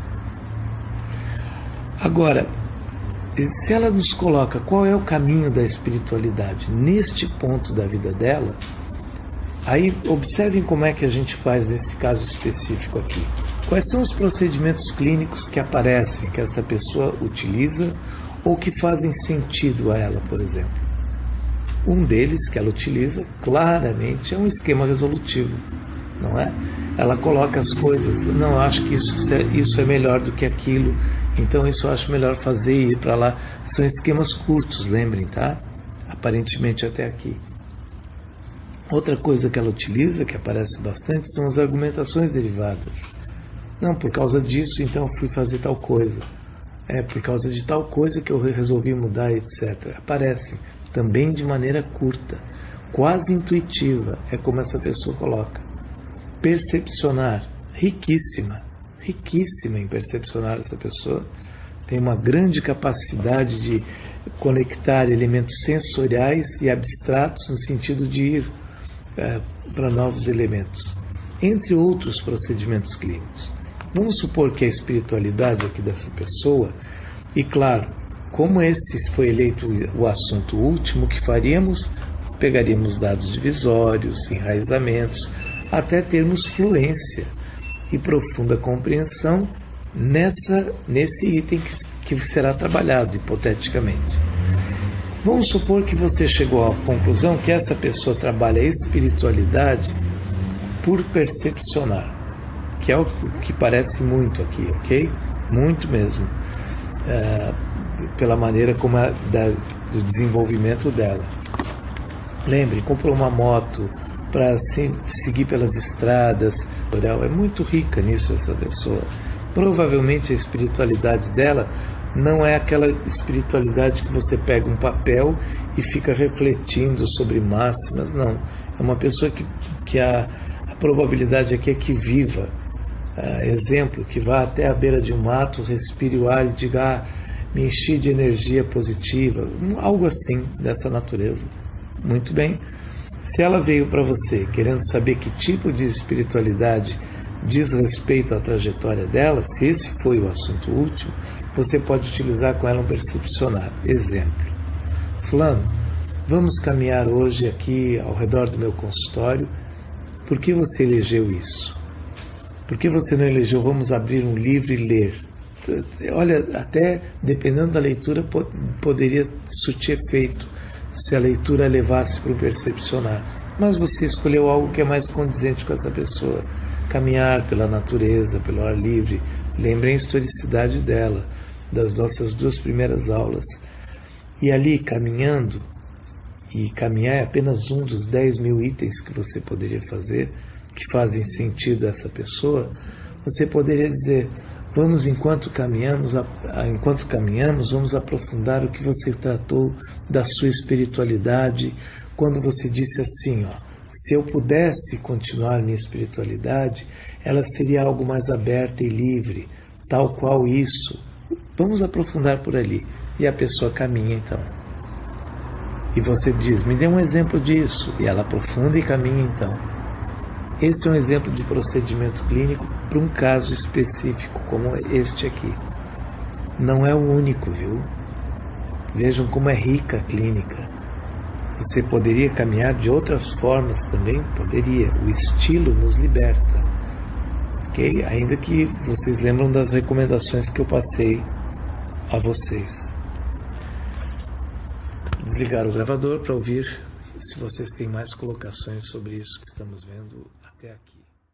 Agora, se ela nos coloca qual é o caminho da espiritualidade neste ponto da vida dela, aí observem como é que a gente faz nesse caso específico aqui. Quais são os procedimentos clínicos que aparecem, que essa pessoa utiliza ou que fazem sentido a ela, por exemplo. Um deles que ela utiliza claramente é um esquema resolutivo, não é? Ela coloca as coisas, não, eu acho que isso é melhor do que aquilo, então isso eu acho melhor fazer e ir para lá. São esquemas curtos, lembrem, tá? Aparentemente até aqui. Outra coisa que ela utiliza, que aparece bastante, são as argumentações derivadas. Não, por causa disso, então eu fui fazer tal coisa. É por causa de tal coisa que eu resolvi mudar, etc. Aparecem também de maneira curta, quase intuitiva, é como essa pessoa coloca. Percepcionar, riquíssima em percepcionar essa pessoa. Tem uma grande capacidade de conectar elementos sensoriais e abstratos no sentido de ir para novos elementos, entre outros procedimentos clínicos. Vamos supor que a espiritualidade aqui dessa pessoa, e claro, como esse foi eleito o assunto último, o que faríamos? Pegaríamos dados divisórios, enraizamentos, até termos fluência e profunda compreensão nesse item que será trabalhado, hipoteticamente. Vamos supor que você chegou à conclusão que essa pessoa trabalha a espiritualidade por percepcionar, que é o que parece muito aqui, ok? Muito mesmo, pela maneira como do desenvolvimento dela. Lembre, comprou uma moto para seguir pelas estradas, é muito rica nisso essa pessoa. Provavelmente a espiritualidade dela não é aquela espiritualidade que você pega um papel e fica refletindo sobre máximas, não. É uma pessoa que a probabilidade aqui é que viva. Exemplo, que vá até a beira de um mato, respire o ar e diga, me enchi de energia positiva, algo assim, dessa natureza. Muito bem. Se ela veio para você querendo saber que tipo de espiritualidade diz respeito à trajetória dela, se esse foi o assunto último, você pode utilizar com ela um percepcionar. Exemplo, fulano, vamos caminhar hoje aqui ao redor do meu consultório. Por que você elegeu isso? Por que você não elegeu, vamos abrir um livro e ler? Olha, até dependendo da leitura, poderia surtir efeito se a leitura levasse para o percepcionar. Mas você escolheu algo que é mais condizente com essa pessoa. Caminhar pela natureza, pelo ar livre. Lembrem a historicidade dela, das nossas 2 primeiras aulas. E ali, caminhando, e caminhar é apenas um dos 10.000 itens que você poderia fazer, que fazem sentido a essa pessoa, você poderia dizer, vamos, enquanto caminhamos, vamos aprofundar o que você tratou da sua espiritualidade, quando você disse assim, se eu pudesse continuar minha espiritualidade, ela seria algo mais aberta e livre, tal qual isso. Vamos aprofundar por ali. E a pessoa caminha então. E você diz, me dê um exemplo disso. E ela aprofunda e caminha então. Este é um exemplo de procedimento clínico para um caso específico, como este aqui. Não é o único, viu? Vejam como é rica a clínica. Você poderia caminhar de outras formas também? Poderia. O estilo nos liberta. Ok? Ainda que vocês lembram das recomendações que eu passei a vocês. Desligar o gravador para ouvir se vocês têm mais colocações sobre isso que estamos vendo até aqui.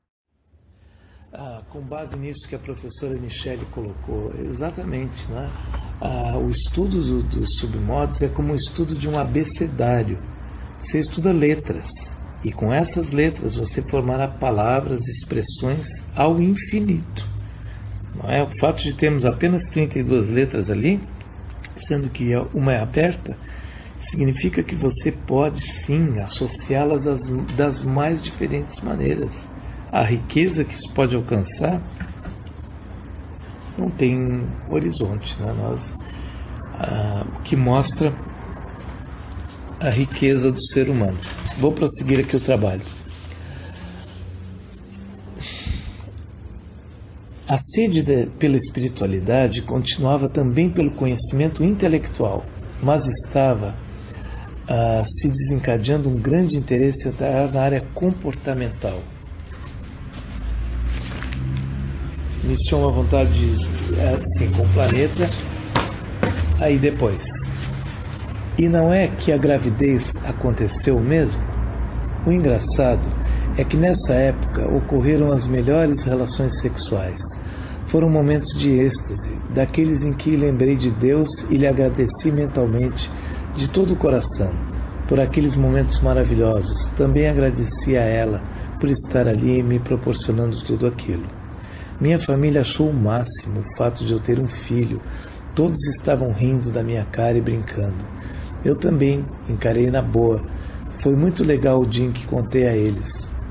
Com base nisso que a professora Michele colocou, exatamente, né? O estudo dos submodos é como o estudo de um abecedário. Você estuda letras, e com essas letras você formará palavras, expressões ao infinito. Não é? O fato de termos apenas 32 letras ali, sendo que uma é aberta, significa que você pode sim associá-las das mais diferentes maneiras. A riqueza que isso pode alcançar não tem horizonte, né? O que mostra a riqueza do ser humano. Vou prosseguir aqui o trabalho. A sede pela espiritualidade continuava também pelo conhecimento intelectual, mas estava se desencadeando um grande interesse na área comportamental. Iniciou uma vontade, assim, com o planeta, Aí depois. E não é que a gravidez aconteceu mesmo? O engraçado é que nessa época ocorreram as melhores relações sexuais. Foram momentos de êxtase, daqueles em que lembrei de Deus e lhe agradeci mentalmente, de todo o coração, por aqueles momentos maravilhosos. Também agradeci a ela por estar ali me proporcionando tudo aquilo. Minha família achou o máximo o fato de eu ter um filho. Todos estavam rindo da minha cara e brincando. Eu também encarei na boa. Foi muito legal o dia em que contei a eles.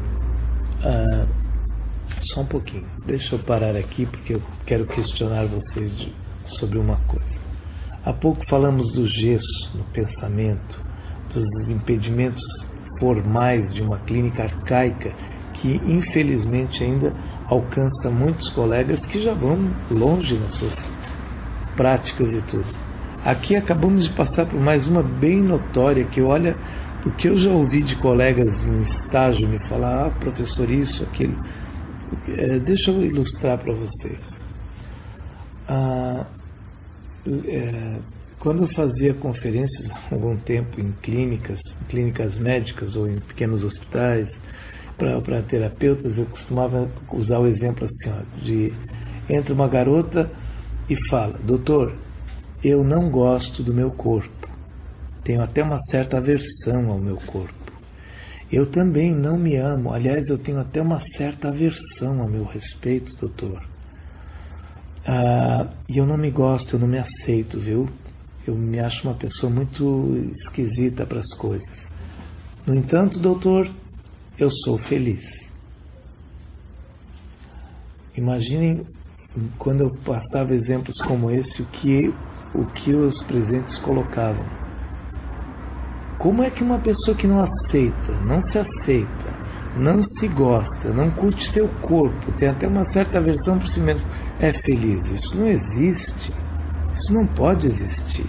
Só um pouquinho. Deixa eu parar aqui porque eu quero questionar vocês sobre uma coisa. Há pouco falamos do gesso no pensamento, dos impedimentos formais de uma clínica arcaica que infelizmente ainda alcança muitos colegas que já vão longe nas suas práticas e tudo. Aqui acabamos de passar por mais uma bem notória que, olha, o que eu já ouvi de colegas em estágio me falar, professor, isso, aquilo. Deixa eu ilustrar para vocês. Quando eu fazia conferências há algum tempo em clínicas médicas ou em pequenos hospitais, para terapeutas, eu costumava usar o exemplo assim, de entra uma garota e fala, doutor, eu não gosto do meu corpo, tenho até uma certa aversão ao meu corpo. Eu também não me amo, aliás, eu tenho até uma certa aversão ao meu respeito, doutor. E eu não me gosto, eu não me aceito, viu? Eu me acho uma pessoa muito esquisita para as coisas. No entanto, doutor, eu sou feliz. Imaginem, quando eu passava exemplos como esse, o que os presentes colocavam. Como é que uma pessoa que não aceita, não se aceita, não se gosta, não curte seu corpo, tem até uma certa aversão por si mesmo, é feliz? Isso não existe. Isso não pode existir.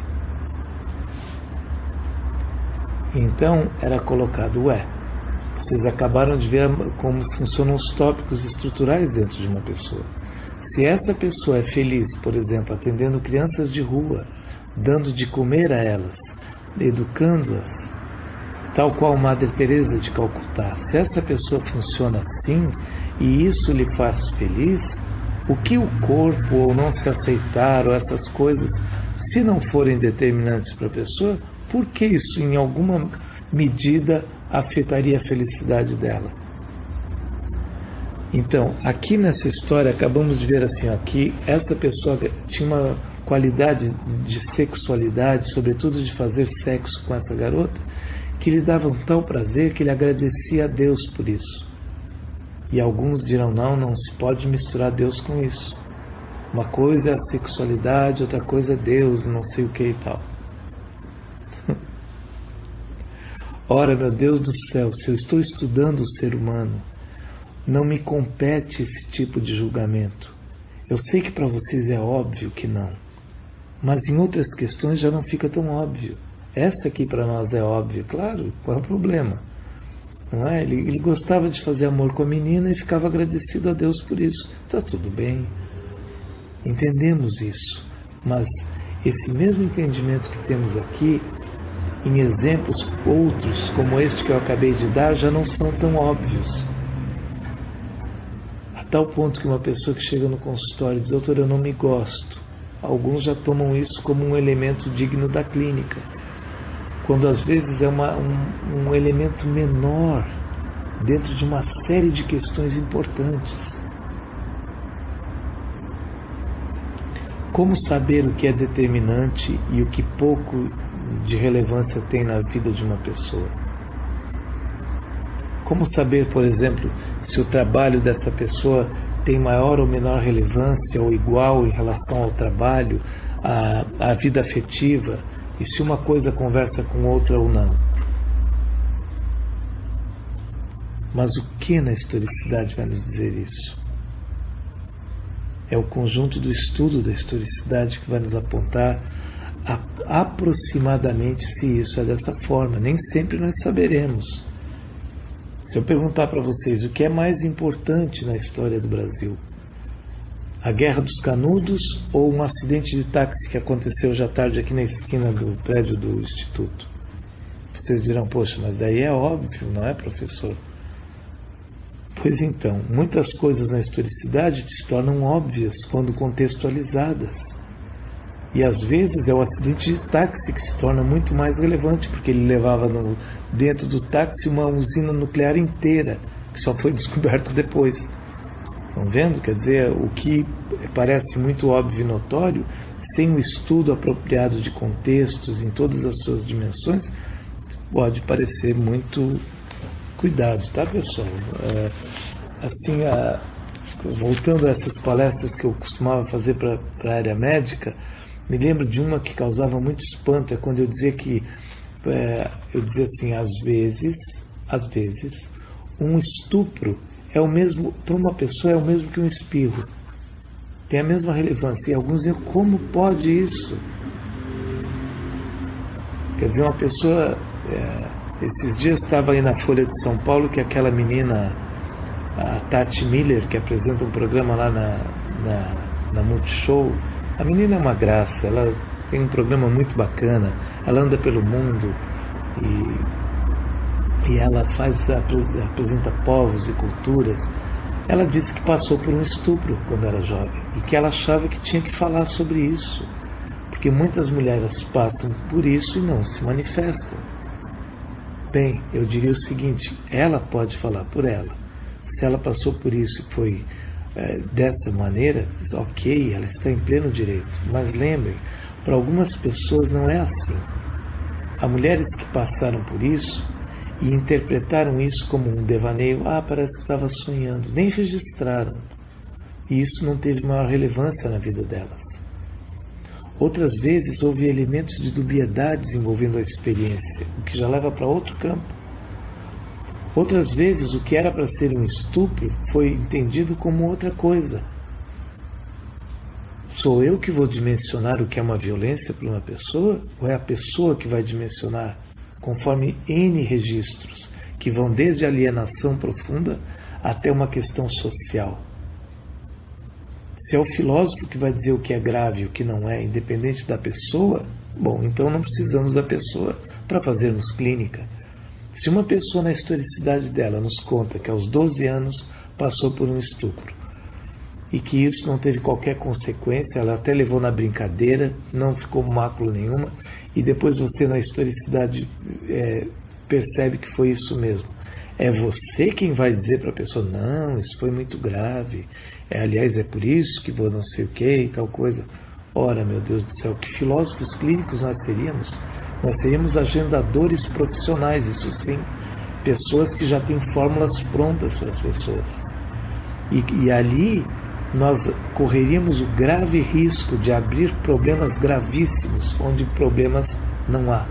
Então era colocado, vocês acabaram de ver como funcionam os tópicos estruturais dentro de uma pessoa. Se essa pessoa é feliz, por exemplo, atendendo crianças de rua, dando de comer a elas, educando-as, tal qual Madre Teresa de Calcutá, se essa pessoa funciona assim e isso lhe faz feliz, o que o corpo ou não se aceitar ou essas coisas, se não forem determinantes para a pessoa, por que isso em alguma medida afetaria a felicidade dela? Então, aqui nessa história acabamos de ver assim, que essa pessoa tinha uma qualidade de sexualidade, sobretudo de fazer sexo com essa garota, que lhe dava um tal prazer que ele agradecia a Deus por isso. E alguns dirão, não se pode misturar Deus com isso. Uma coisa é a sexualidade, outra coisa é Deus, não sei o que e tal. Ora, meu Deus do céu, se eu estou estudando o ser humano, não me compete esse tipo de julgamento. Eu sei que para vocês é óbvio que não, mas em outras questões já não fica tão óbvio. Essa aqui para nós é óbvia, claro, qual é o problema? Não é? Ele gostava de fazer amor com a menina e ficava agradecido a Deus por isso. Está tudo bem, entendemos isso, mas esse mesmo entendimento que temos aqui, em exemplos outros, como este que eu acabei de dar, já não são tão óbvios. A tal ponto que uma pessoa que chega no consultório e diz, doutor, eu não me gosto. Alguns já tomam isso como um elemento digno da clínica, quando às vezes é um elemento menor dentro de uma série de questões importantes. Como saber o que é determinante e o que pouco de relevância tem na vida de uma pessoa? Como saber, por exemplo, se o trabalho dessa pessoa tem maior ou menor relevância ou igual em relação ao trabalho, à vida afetiva, e se uma coisa conversa com outra ou não? Mas o que na historicidade vai nos dizer isso? É o conjunto do estudo da historicidade que vai nos apontar aproximadamente se isso é dessa forma. Nem sempre nós saberemos. Se eu perguntar para vocês o que é mais importante na história do Brasil, A Guerra dos Canudos ou um acidente de táxi que aconteceu já tarde aqui na esquina do prédio do Instituto? Vocês dirão, poxa, mas daí é óbvio, não é, professor? Pois então, muitas coisas na historicidade se tornam óbvias quando contextualizadas. E às vezes é o acidente de táxi que se torna muito mais relevante, porque ele levava dentro do táxi uma usina nuclear inteira, que só foi descoberto depois. Estão vendo? Quer dizer, o que parece muito óbvio e notório, sem um estudo apropriado de contextos em todas as suas dimensões, pode parecer muito... Cuidado, tá, pessoal? Voltando a essas palestras que eu costumava fazer para a área médica, me lembro de uma que causava muito espanto, é quando eu dizia que, eu dizia assim, às vezes, um estupro é o mesmo, para uma pessoa é o mesmo que um espirro. Tem a mesma relevância. E alguns diziam, como pode isso? Quer dizer, uma pessoa... esses dias estava aí na Folha de São Paulo que aquela menina, a Tati Miller, que apresenta um programa lá na Multishow, a menina é uma graça, ela tem um programa muito bacana, ela anda pelo mundo e ela apresenta povos e culturas. Ela disse que passou por um estupro quando era jovem e que ela achava que tinha que falar sobre isso, porque muitas mulheres passam por isso e não se manifestam. Bem, eu diria o seguinte, ela pode falar por ela. Se ela passou por isso e foi dessa maneira, ok, ela está em pleno direito. Mas lembrem, para algumas pessoas não é assim. Há mulheres que passaram por isso e interpretaram isso como um devaneio. Parece que estava sonhando. Nem registraram. E isso não teve maior relevância na vida delas. Outras vezes houve elementos de dubiedades envolvendo a experiência, o que já leva para outro campo. Outras vezes o que era para ser um estupro foi entendido como outra coisa. Sou eu que vou dimensionar o que é uma violência para uma pessoa? Ou é a pessoa que vai dimensionar conforme N registros, que vão desde a alienação profunda até uma questão social? Se é o filósofo que vai dizer o que é grave e o que não é, independente da pessoa, bom, então não precisamos da pessoa para fazermos clínica. Se uma pessoa na historicidade dela nos conta que aos 12 anos passou por um estupro e que isso não teve qualquer consequência, ela até levou na brincadeira, não ficou mácula nenhuma, e depois você na historicidade percebe que foi isso mesmo. É você quem vai dizer para a pessoa, não, isso foi muito grave, aliás, é por isso que vou não sei o que e tal coisa. Ora, meu Deus do céu, que filósofos clínicos nós seríamos? Nós seríamos agendadores profissionais, isso sim, pessoas que já têm fórmulas prontas para as pessoas. E ali nós correríamos o grave risco de abrir problemas gravíssimos, onde problemas não há.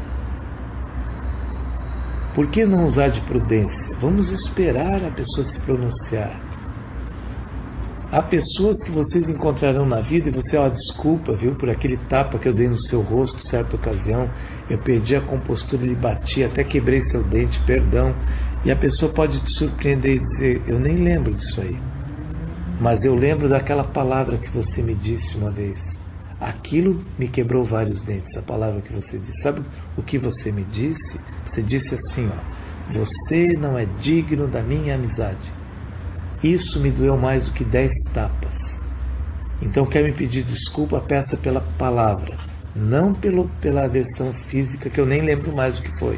Por que não usar de prudência? Vamos esperar a pessoa se pronunciar. Há pessoas que vocês encontrarão na vida e você, desculpa, viu, por aquele tapa que eu dei no seu rosto, certa ocasião, eu perdi a compostura e lhe bati, até quebrei seu dente, perdão. E a pessoa pode te surpreender e dizer, eu nem lembro disso aí. Mas eu lembro daquela palavra que você me disse uma vez. Aquilo me quebrou vários dentes, a palavra que você disse. Sabe o que você me disse? Você disse assim, você não é digno da minha amizade. Isso me doeu mais do que 10 tapas. Então quer me pedir desculpa, peça pela palavra, não pela agressão física, que eu nem lembro mais o que foi.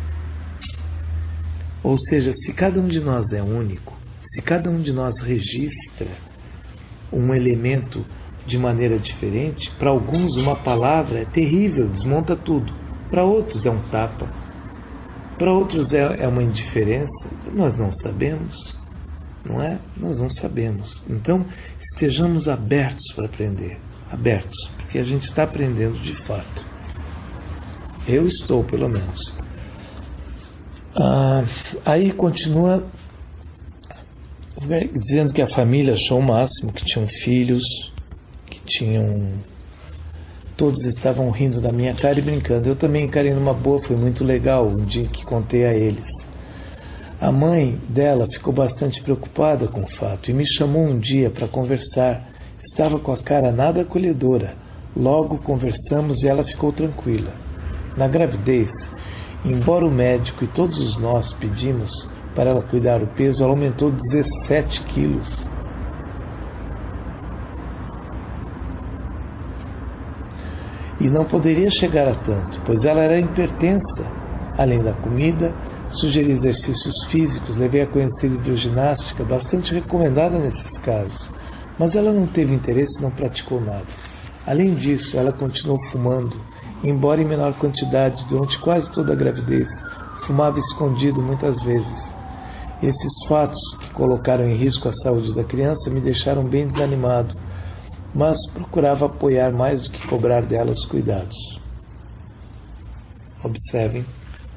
Ou seja, se cada um de nós é único, se cada um de nós registra um elemento de maneira diferente, para alguns uma palavra é terrível, desmonta tudo. Para outros é um tapa. Para outros é uma indiferença. Nós não sabemos, não é? Nós não sabemos. Então, estejamos abertos para aprender. Abertos, porque a gente está aprendendo de fato. Eu estou, pelo menos. Aí continua dizendo que a família achou o máximo, que tinham filhos, todos estavam rindo da minha cara e brincando. Eu também encarei numa boa, foi muito legal um dia que contei a eles. A mãe dela ficou bastante preocupada com o fato e me chamou um dia para conversar, Estava com a cara nada acolhedora. Logo conversamos e ela ficou tranquila. Na gravidez, embora o médico e todos nós pedimos para ela cuidar do peso, ela aumentou 17 quilos. E não poderia chegar a tanto, pois ela era hipertensa. Além da comida, sugeri exercícios físicos, levei a conhecer hidroginástica, bastante recomendada nesses casos, mas ela não teve interesse e não praticou nada. Além disso, ela continuou fumando, embora em menor quantidade, durante quase toda a gravidez. Fumava escondido muitas vezes. Esses fatos, que colocaram em risco a saúde da criança, me deixaram bem desanimado, mas procurava apoiar mais do que cobrar dela os cuidados. Observem,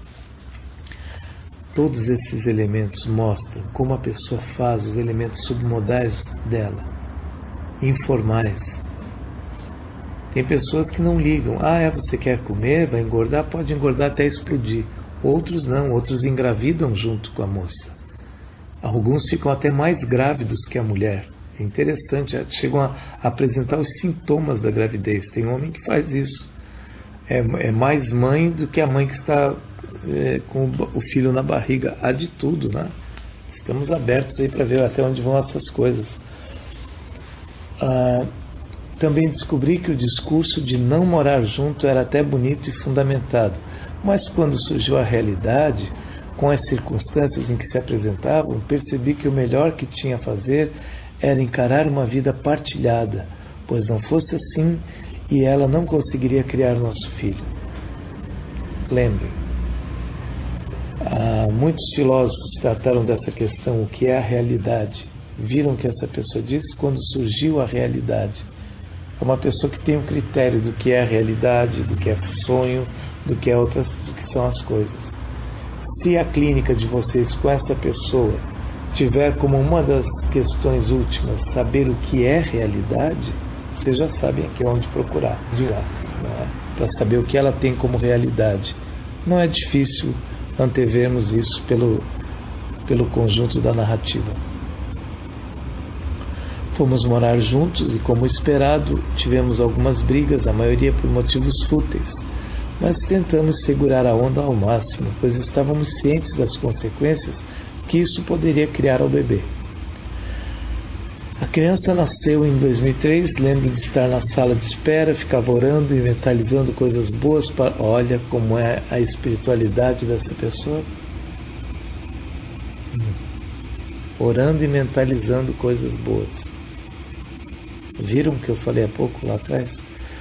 todos esses elementos mostram como a pessoa faz os elementos submodais dela, informais. Tem pessoas que não ligam. Você quer comer, vai engordar, pode engordar até explodir. Outros não, outros engravidam junto com a moça. Alguns ficam até mais grávidos que a mulher. É interessante, chegam a apresentar os sintomas da gravidez. Tem homem que faz isso. É mais mãe do que a mãe que está com o filho na barriga. Há de tudo, né? Estamos abertos aí para ver até onde vão essas coisas. Também descobri que o discurso de não morar junto era até bonito e fundamentado. Mas quando surgiu a realidade, com as circunstâncias em que se apresentavam, percebi que o melhor que tinha a fazer era encarar uma vida partilhada, pois não fosse assim e ela não conseguiria criar nosso filho. Lembrem, muitos filósofos trataram dessa questão, o que é a realidade. Viram o que essa pessoa disse? Quando surgiu a realidade. É uma pessoa que tem um critério do que é a realidade, do que é sonho, do que são as coisas. Se a clínica de vocês com essa pessoa tiver como uma das questões últimas saber o que é realidade, vocês já sabem aqui onde procurar, de lá, para saber o que ela tem como realidade. Não é difícil antevermos isso pelo conjunto da narrativa. Fomos morar juntos e, como esperado, tivemos algumas brigas, a maioria por motivos fúteis, mas tentamos segurar a onda ao máximo, pois estávamos cientes das consequências que isso poderia criar ao bebê. A criança nasceu em 2003, lembro de estar na sala de espera, ficava orando e mentalizando coisas boas. Olha como é a espiritualidade dessa pessoa. Orando e mentalizando coisas boas. Viram o que eu falei há pouco lá atrás?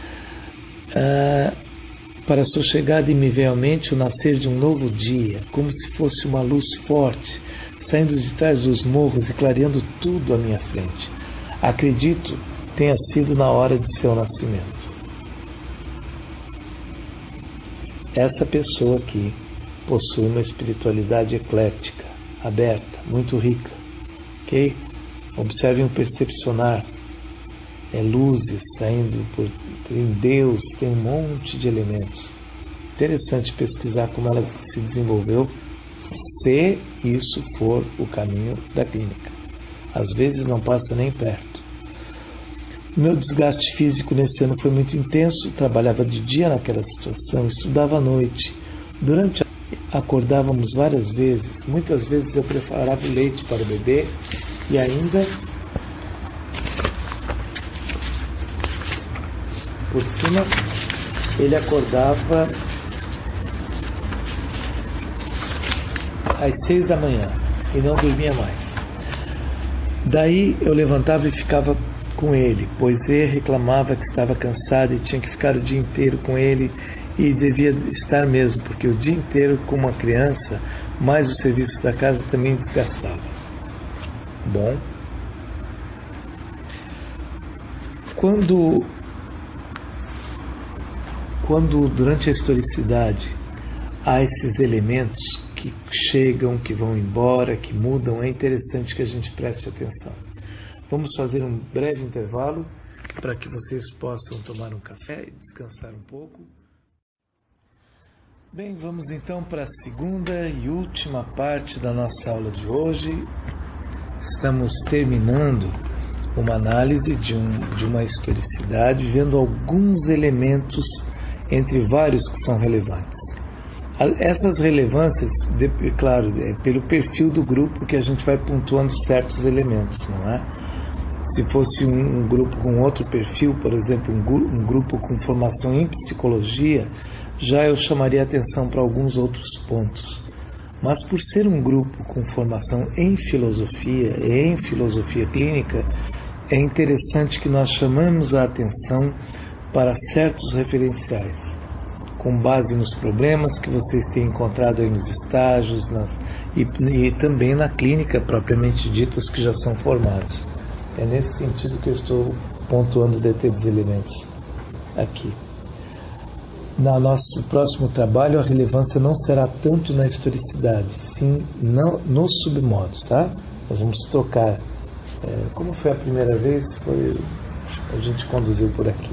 Para sua chegada imediatamente o nascer de um novo dia, como se fosse uma luz forte, saindo de trás dos morros e clareando tudo à minha frente. Acredito tenha sido na hora de seu nascimento. Essa pessoa aqui possui uma espiritualidade eclética, aberta, muito rica. Ok? Observem o percepcionar. Luzes saindo em Deus, tem um monte de elementos. Interessante pesquisar como ela se desenvolveu, se isso for o caminho da clínica. Às vezes não passa nem perto. Meu desgaste físico nesse ano foi muito intenso, trabalhava de dia naquela situação, estudava à noite. Durante a acordávamos várias vezes, muitas vezes eu preparava o leite para o bebê e ainda por cima ele acordava às 6 da manhã e não dormia mais. Daí eu levantava e ficava com ele, pois ele reclamava que estava cansado e tinha que ficar o dia inteiro com ele, e devia estar mesmo, porque o dia inteiro com uma criança, mais o serviço da casa também desgastava. Bom, quando durante a historicidade há esses elementos que chegam, que vão embora, que mudam, é interessante que a gente preste atenção. Vamos fazer um breve intervalo para que vocês possam tomar um café e descansar um pouco. Bem, vamos então para a segunda e última parte da nossa aula de hoje. Estamos terminando uma análise de uma historicidade, vendo alguns elementos entre vários que são relevantes. Essas relevâncias, claro, é pelo perfil do grupo que a gente vai pontuando certos elementos, não é? Se fosse um grupo com outro perfil, por exemplo, um grupo com formação em psicologia, já eu chamaria atenção para alguns outros pontos. Mas por ser um grupo com formação em filosofia e em filosofia clínica, é interessante que nós chamamos a atenção para certos referenciais, com base nos problemas que vocês têm encontrado aí nos estágios e também na clínica propriamente dita, os que já são formados. É nesse sentido que eu estou pontuando determinados elementos aqui. No nosso próximo trabalho, a relevância não será tanto na historicidade, sim nos submodos, tá? Nós vamos trocar. Como foi a primeira vez, a gente conduziu por aqui.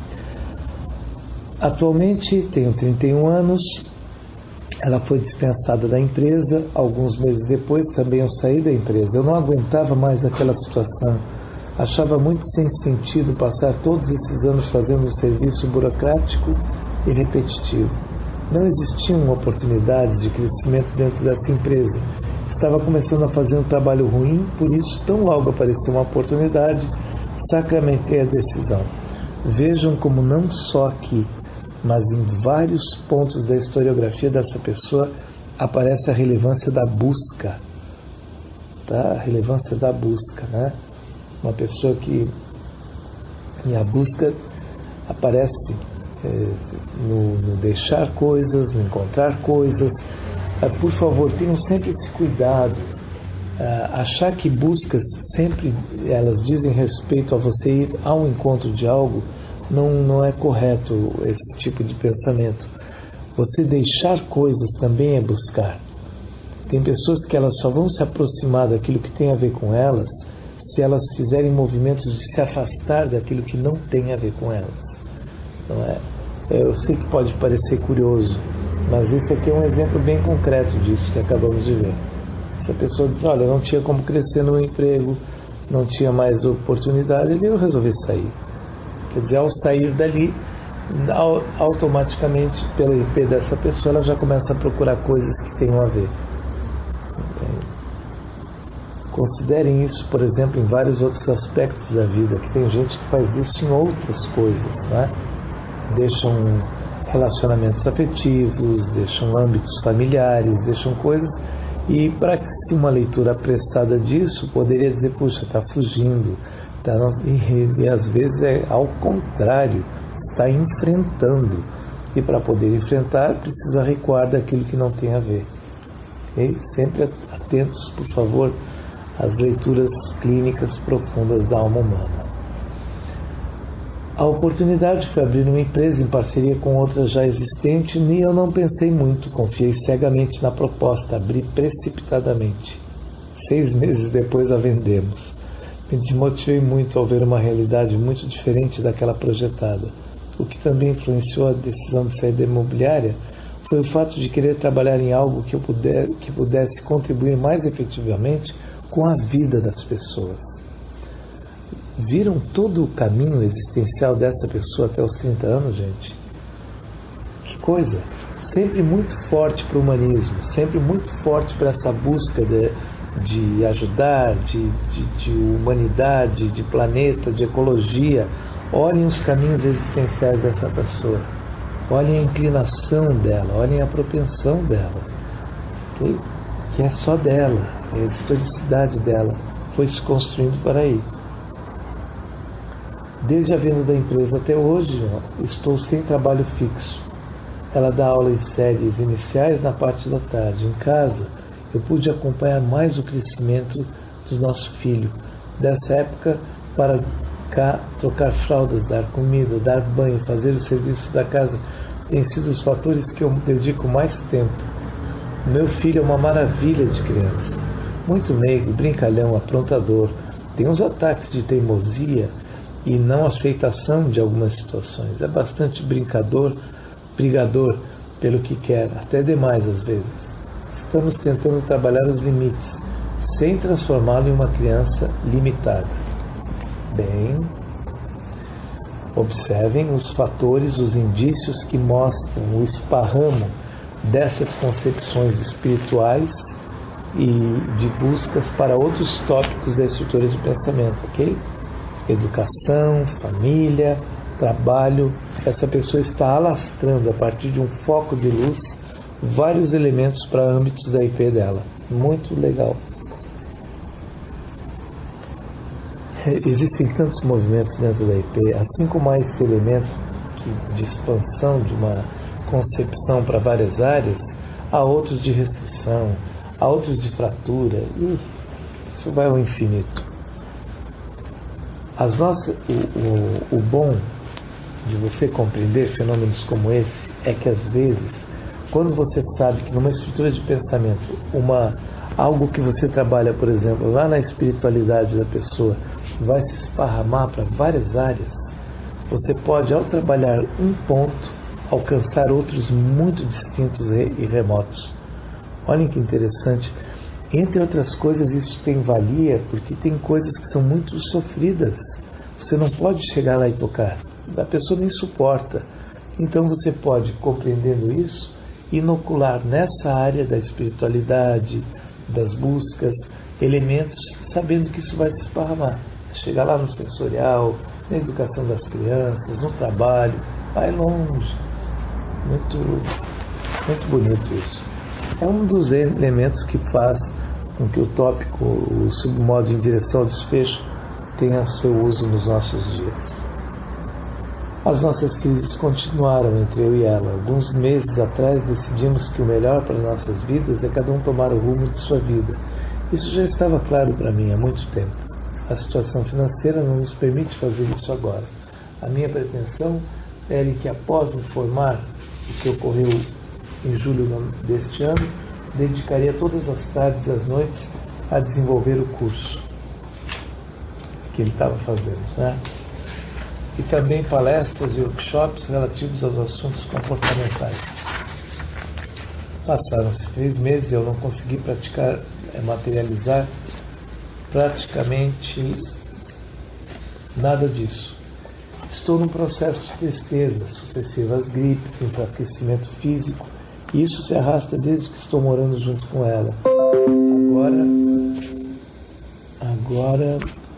Atualmente, tenho 31 anos, ela foi dispensada da empresa, alguns meses depois também eu saí da empresa. Eu não aguentava mais aquela situação, achava muito sem sentido passar todos esses anos fazendo um serviço burocrático e repetitivo. Não existiam oportunidades de crescimento dentro dessa empresa. Estava começando a fazer um trabalho ruim, por isso, tão logo apareceu uma oportunidade, sacramentei a decisão. Vejam como não só aqui, mas em vários pontos da historiografia dessa pessoa aparece a relevância da busca. Tá? A relevância da busca, né? Uma pessoa que em a busca aparece no deixar coisas, no encontrar coisas. Por favor, tenham sempre esse cuidado. Achar que buscas sempre elas dizem respeito a você ir ao encontro de algo, não é correto esse tipo de pensamento. Você deixar coisas também é buscar. Tem pessoas que elas só vão se aproximar daquilo que tem a ver com elas se elas fizerem movimentos de se afastar daquilo que não tem a ver com elas. Não é? Eu sei que pode parecer curioso, mas esse aqui é um exemplo bem concreto disso que acabamos de ver. Se a pessoa diz, olha, não tinha como crescer no emprego, não tinha mais oportunidade, eu resolvi sair. Quer dizer, ao sair dali, automaticamente, pelo IP dessa pessoa, ela já começa a procurar coisas que tenham a ver. Considerem isso, por exemplo, em vários outros aspectos da vida, que tem gente que faz isso em outras coisas, né? Deixam relacionamentos afetivos, deixam âmbitos familiares, deixam coisas, e para que se uma leitura apressada disso, poderia dizer, puxa, está fugindo, e às vezes é ao contrário, está enfrentando, e para poder enfrentar precisa recuar daquilo que não tem a ver. Okay? Sempre atentos, por favor, às leituras clínicas profundas da alma humana. A oportunidade foi abrir uma empresa em parceria com outra já existente e eu não pensei muito, confiei cegamente na proposta, abri precipitadamente. 6 meses depois a vendemos. Me desmotivei muito ao ver uma realidade muito diferente daquela projetada. O que também influenciou a decisão de sair da imobiliária foi o fato de querer trabalhar em algo que pudesse contribuir mais efetivamente com a vida das pessoas. Viram todo o caminho existencial dessa pessoa até os 30 anos, gente? Que coisa! Sempre muito forte para o humanismo, sempre muito forte para essa busca de ajudar, de humanidade, de planeta, de ecologia. Olhem os caminhos existenciais dessa pessoa. Olhem a inclinação dela, olhem a propensão dela. Okay? Que é só dela, é a historicidade dela. Foi se construindo para aí. Desde a venda da empresa até hoje, estou sem trabalho fixo. Ela dá aula em séries iniciais na parte da tarde. Em casa, eu pude acompanhar mais o crescimento do nosso filho. Dessa época, para cá, trocar fraldas, dar comida, dar banho, fazer o serviço da casa, têm sido os fatores que eu dedico mais tempo. Meu filho é uma maravilha de criança. Muito meigo, brincalhão, aprontador. Tem uns ataques de teimosia e não aceitação de algumas situações. É bastante brigador pelo que quer, até demais às vezes. Estamos tentando trabalhar os limites, sem transformá-lo em uma criança limitada. Bem, observem os fatores, os indícios que mostram o esparramo dessas concepções espirituais e de buscas para outros tópicos da estrutura de pensamento, ok? Educação, família, trabalho. Essa pessoa está alastrando, a partir de um foco de luz, vários elementos para âmbitos da IP dela. Muito legal. Existem tantos movimentos dentro da IP, assim como há esse elemento de expansão de uma concepção para várias áreas, há outros de restrição, há outros de fratura, e isso vai ao infinito. O bom de você compreender fenômenos como esse é que, às vezes, quando você sabe que numa estrutura de pensamento, algo que você trabalha, por exemplo, lá na espiritualidade da pessoa, vai se esparramar para várias áreas, você pode, ao trabalhar um ponto, alcançar outros muito distintos e remotos. Olhem que interessante. Entre outras coisas, isso tem valia porque tem coisas que são muito sofridas. Você não pode chegar lá e tocar. A pessoa nem suporta. Então você pode, compreendendo isso, inocular nessa área da espiritualidade, das buscas, elementos, sabendo que isso vai se esparramar. Chegar lá no sensorial, na educação das crianças, no trabalho, vai longe. Muito, muito bonito isso. É um dos elementos que faz com que o tópico, o submodo em direção ao desfecho, tenha seu uso nos nossos dias. As nossas crises continuaram entre eu e ela. Alguns meses atrás decidimos que o melhor para nossas vidas é cada um tomar o rumo de sua vida. Isso já estava claro para mim há muito tempo. A situação financeira não nos permite fazer isso agora. A minha pretensão era que, após informar o que ocorreu em julho deste ano, dedicaria todas as tardes e as noites a desenvolver o curso que ele estava fazendo, né? E também palestras e workshops relativos aos assuntos comportamentais. Passaram-se 3 meses e eu não consegui materializar praticamente nada disso. Estou num processo de tristeza, sucessivas gripes, enfraquecimento físico, e isso se arrasta desde que estou morando junto com ela. Agora,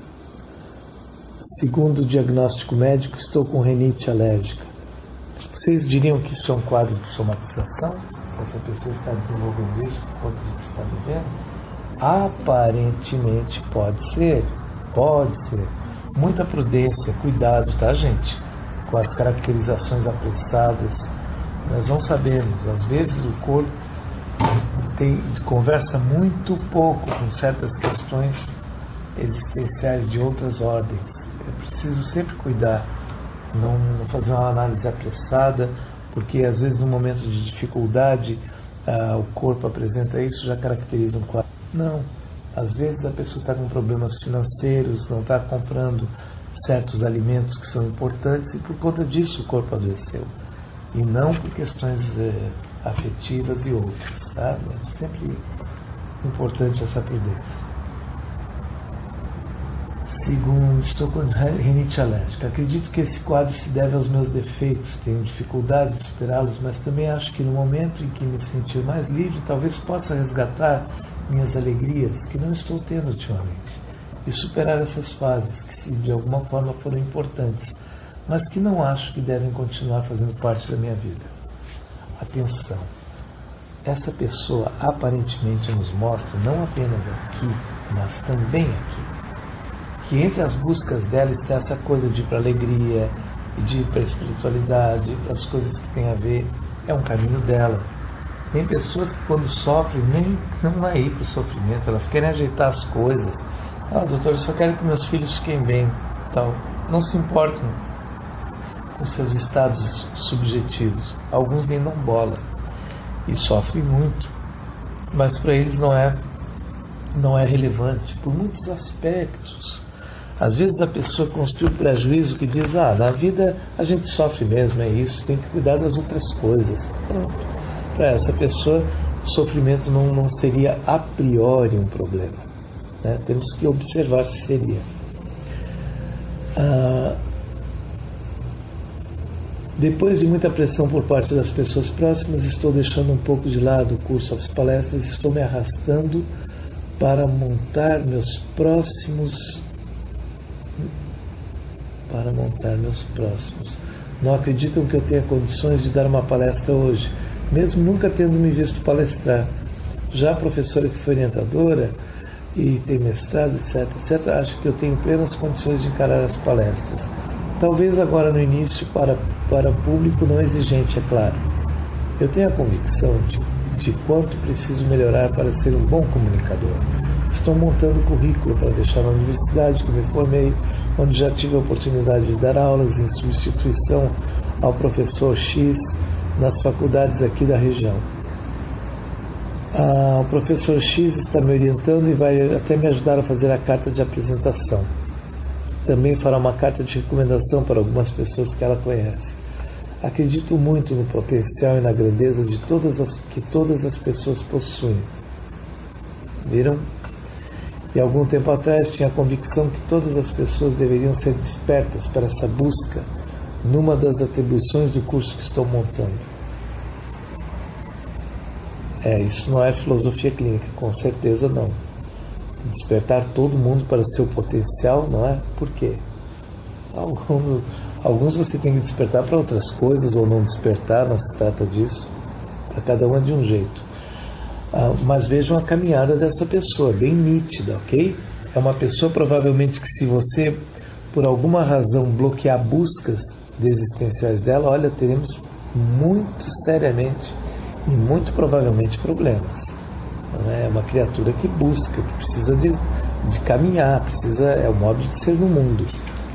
segundo o diagnóstico médico, estou com rinite alérgica. Vocês diriam que isso é um quadro de somatização? Essa pessoa está desenvolvendo isso por conta do que está vivendo? Aparentemente pode ser. Muita prudência, cuidado, tá, gente? Com as caracterizações apressadas. Nós não sabemos. Às vezes o corpo conversa muito pouco com certas questões existenciais de outras ordens. É preciso sempre cuidar, não fazer uma análise apressada, porque às vezes no momento de dificuldade o corpo apresenta isso, já caracteriza um quadro. Não, às vezes a pessoa está com problemas financeiros, não está comprando certos alimentos que são importantes e por conta disso o corpo adoeceu. E não por questões afetivas e outras, tá? É sempre importante essa prudência. Segundo, estou com rinite alérgica. Acredito que esse quadro se deve aos meus defeitos. Tenho dificuldade de superá-los, mas também acho que no momento em que me sentir mais livre, talvez possa resgatar minhas alegrias, que não estou tendo ultimamente, e superar essas fases, que de alguma forma foram importantes, mas que não acho que devem continuar fazendo parte da minha vida. Atenção! Essa pessoa aparentemente nos mostra, não apenas aqui, mas também aqui, que entre as buscas dela está essa coisa de ir para a alegria, de ir para a espiritualidade, as coisas que têm a ver, é um caminho dela. Tem pessoas que quando sofrem, nem não é ir para o sofrimento, elas querem ajeitar as coisas. Doutor, eu só quero que meus filhos fiquem bem, tal. Não se importam com seus estados subjetivos. Alguns nem dão bola e sofrem muito, mas para eles não é relevante por muitos aspectos. Às vezes a pessoa construi um prejuízo que diz, na vida a gente sofre mesmo, é isso, tem que cuidar das outras coisas. Pronto. Para essa pessoa, o sofrimento não seria a priori um problema, né? Temos que observar se seria. Depois de muita pressão por parte das pessoas próximas, estou deixando um pouco de lado o curso, as palestras, estou me arrastando para montar meus próximos. Não acreditam que eu tenha condições de dar uma palestra hoje, mesmo nunca tendo me visto palestrar. Já a professora que foi orientadora e tem mestrado, etc., acho que eu tenho plenas condições de encarar as palestras. Talvez agora no início para público não exigente, é claro. Eu tenho a convicção de quanto preciso melhorar para ser um bom comunicador. Estou montando currículo para deixar na universidade que me formei, onde já tive a oportunidade de dar aulas em substituição ao professor X nas faculdades aqui da região. O professor X está me orientando e vai até me ajudar a fazer a carta de apresentação. Também fará uma carta de recomendação para algumas pessoas que ela conhece. Acredito muito no potencial e na grandeza de que todas as pessoas possuem. Viram? E algum tempo atrás tinha a convicção que todas as pessoas deveriam ser despertas para essa busca numa das atribuições do curso que estou montando. Isso não é filosofia clínica, com certeza não. Despertar todo mundo para seu potencial, não é? Por quê? Alguns você tem que despertar para outras coisas ou não despertar, não se trata disso. Para cada um é de um jeito. Mas vejam a caminhada dessa pessoa, bem nítida, ok? É uma pessoa provavelmente que, se você, por alguma razão, bloquear buscas existenciais dela, olha, teremos muito seriamente e muito provavelmente problemas. É uma criatura que busca, que precisa de caminhar, é o modo de ser no mundo.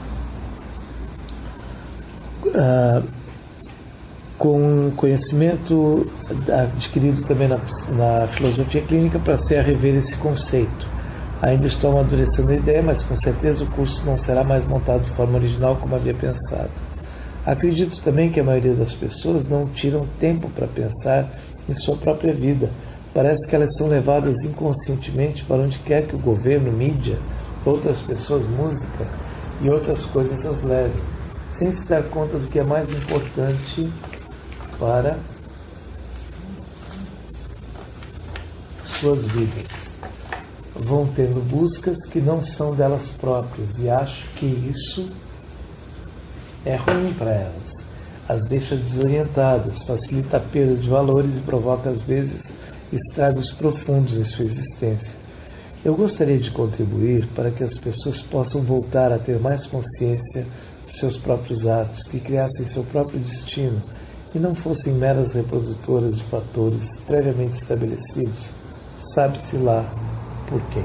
Com conhecimento adquirido também na filosofia clínica, passei a rever esse conceito. Ainda estou amadurecendo a ideia, mas com certeza o curso não será mais montado de forma original como havia pensado. Acredito também que a maioria das pessoas não tiram tempo para pensar em sua própria vida. Parece que elas são levadas inconscientemente para onde quer que o governo, mídia, outras pessoas, música e outras coisas as levem, sem se dar conta do que é mais importante para suas vidas. Vão tendo buscas que não são delas próprias e acho que isso é ruim para elas. As deixa desorientadas, facilita a perda de valores e provoca às vezes estragos profundos em sua existência. Eu gostaria de contribuir para que as pessoas possam voltar a ter mais consciência de seus próprios atos, que criassem seu próprio destino e não fossem meras reprodutoras de fatores previamente estabelecidos, sabe-se lá por quem.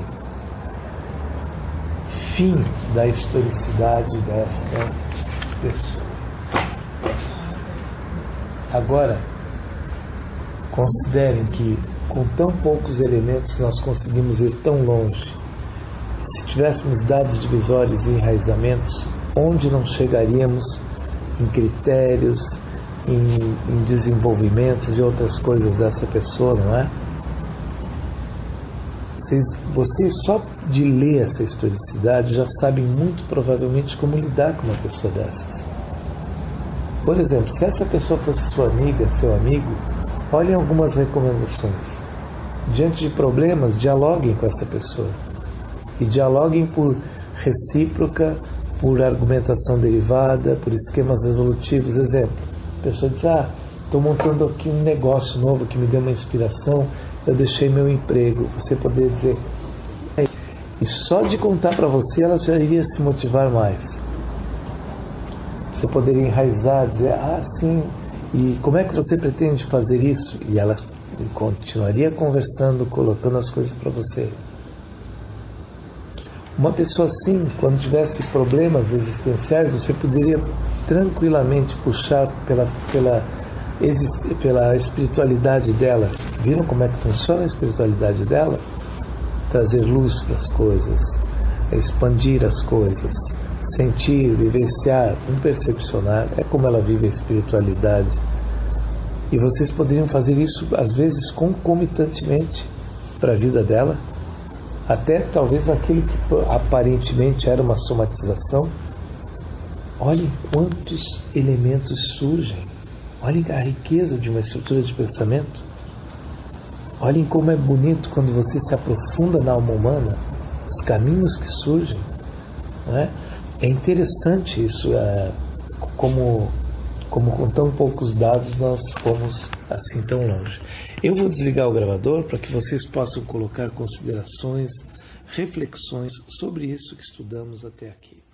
Fim da historicidade desta pessoa. Agora, considerem que com tão poucos elementos nós conseguimos ir tão longe. Se tivéssemos dados divisórios e enraizamentos, onde não chegaríamos em critérios, em desenvolvimentos e outras coisas dessa pessoa, não é? Vocês só de ler essa historicidade já sabem muito provavelmente como lidar com uma pessoa dessas. Por exemplo, se essa pessoa fosse sua amiga, seu amigo, olhem algumas recomendações. Diante de problemas, dialoguem com essa pessoa. E dialoguem por recíproca, por argumentação derivada, por esquemas resolutivos. Exemplo, a pessoa diz, estou montando aqui um negócio novo que me deu uma inspiração, eu deixei meu emprego. Você poderia dizer, e só de contar para você, ela já iria se motivar mais. Você poderia enraizar, dizer, sim, e como é que você pretende fazer isso? E ela continuaria conversando, colocando as coisas para você. Uma pessoa assim, quando tivesse problemas existenciais, você poderia tranquilamente puxar pela espiritualidade dela. Viram como é que funciona a espiritualidade dela? Trazer luz para as coisas, expandir as coisas, sentir, vivenciar, percepcionar. É como ela vive a espiritualidade. E vocês poderiam fazer isso, às vezes, concomitantemente para a vida dela, até talvez aquilo que aparentemente era uma somatização, Olhem quantos elementos surgem. Olhem a riqueza de uma estrutura de pensamento. Olhem como é bonito quando você se aprofunda na alma humana, os caminhos que surgem. Não é? É interessante isso, como com tão poucos dados nós fomos assim tão longe. Eu vou desligar o gravador para que vocês possam colocar considerações, reflexões sobre isso que estudamos até aqui.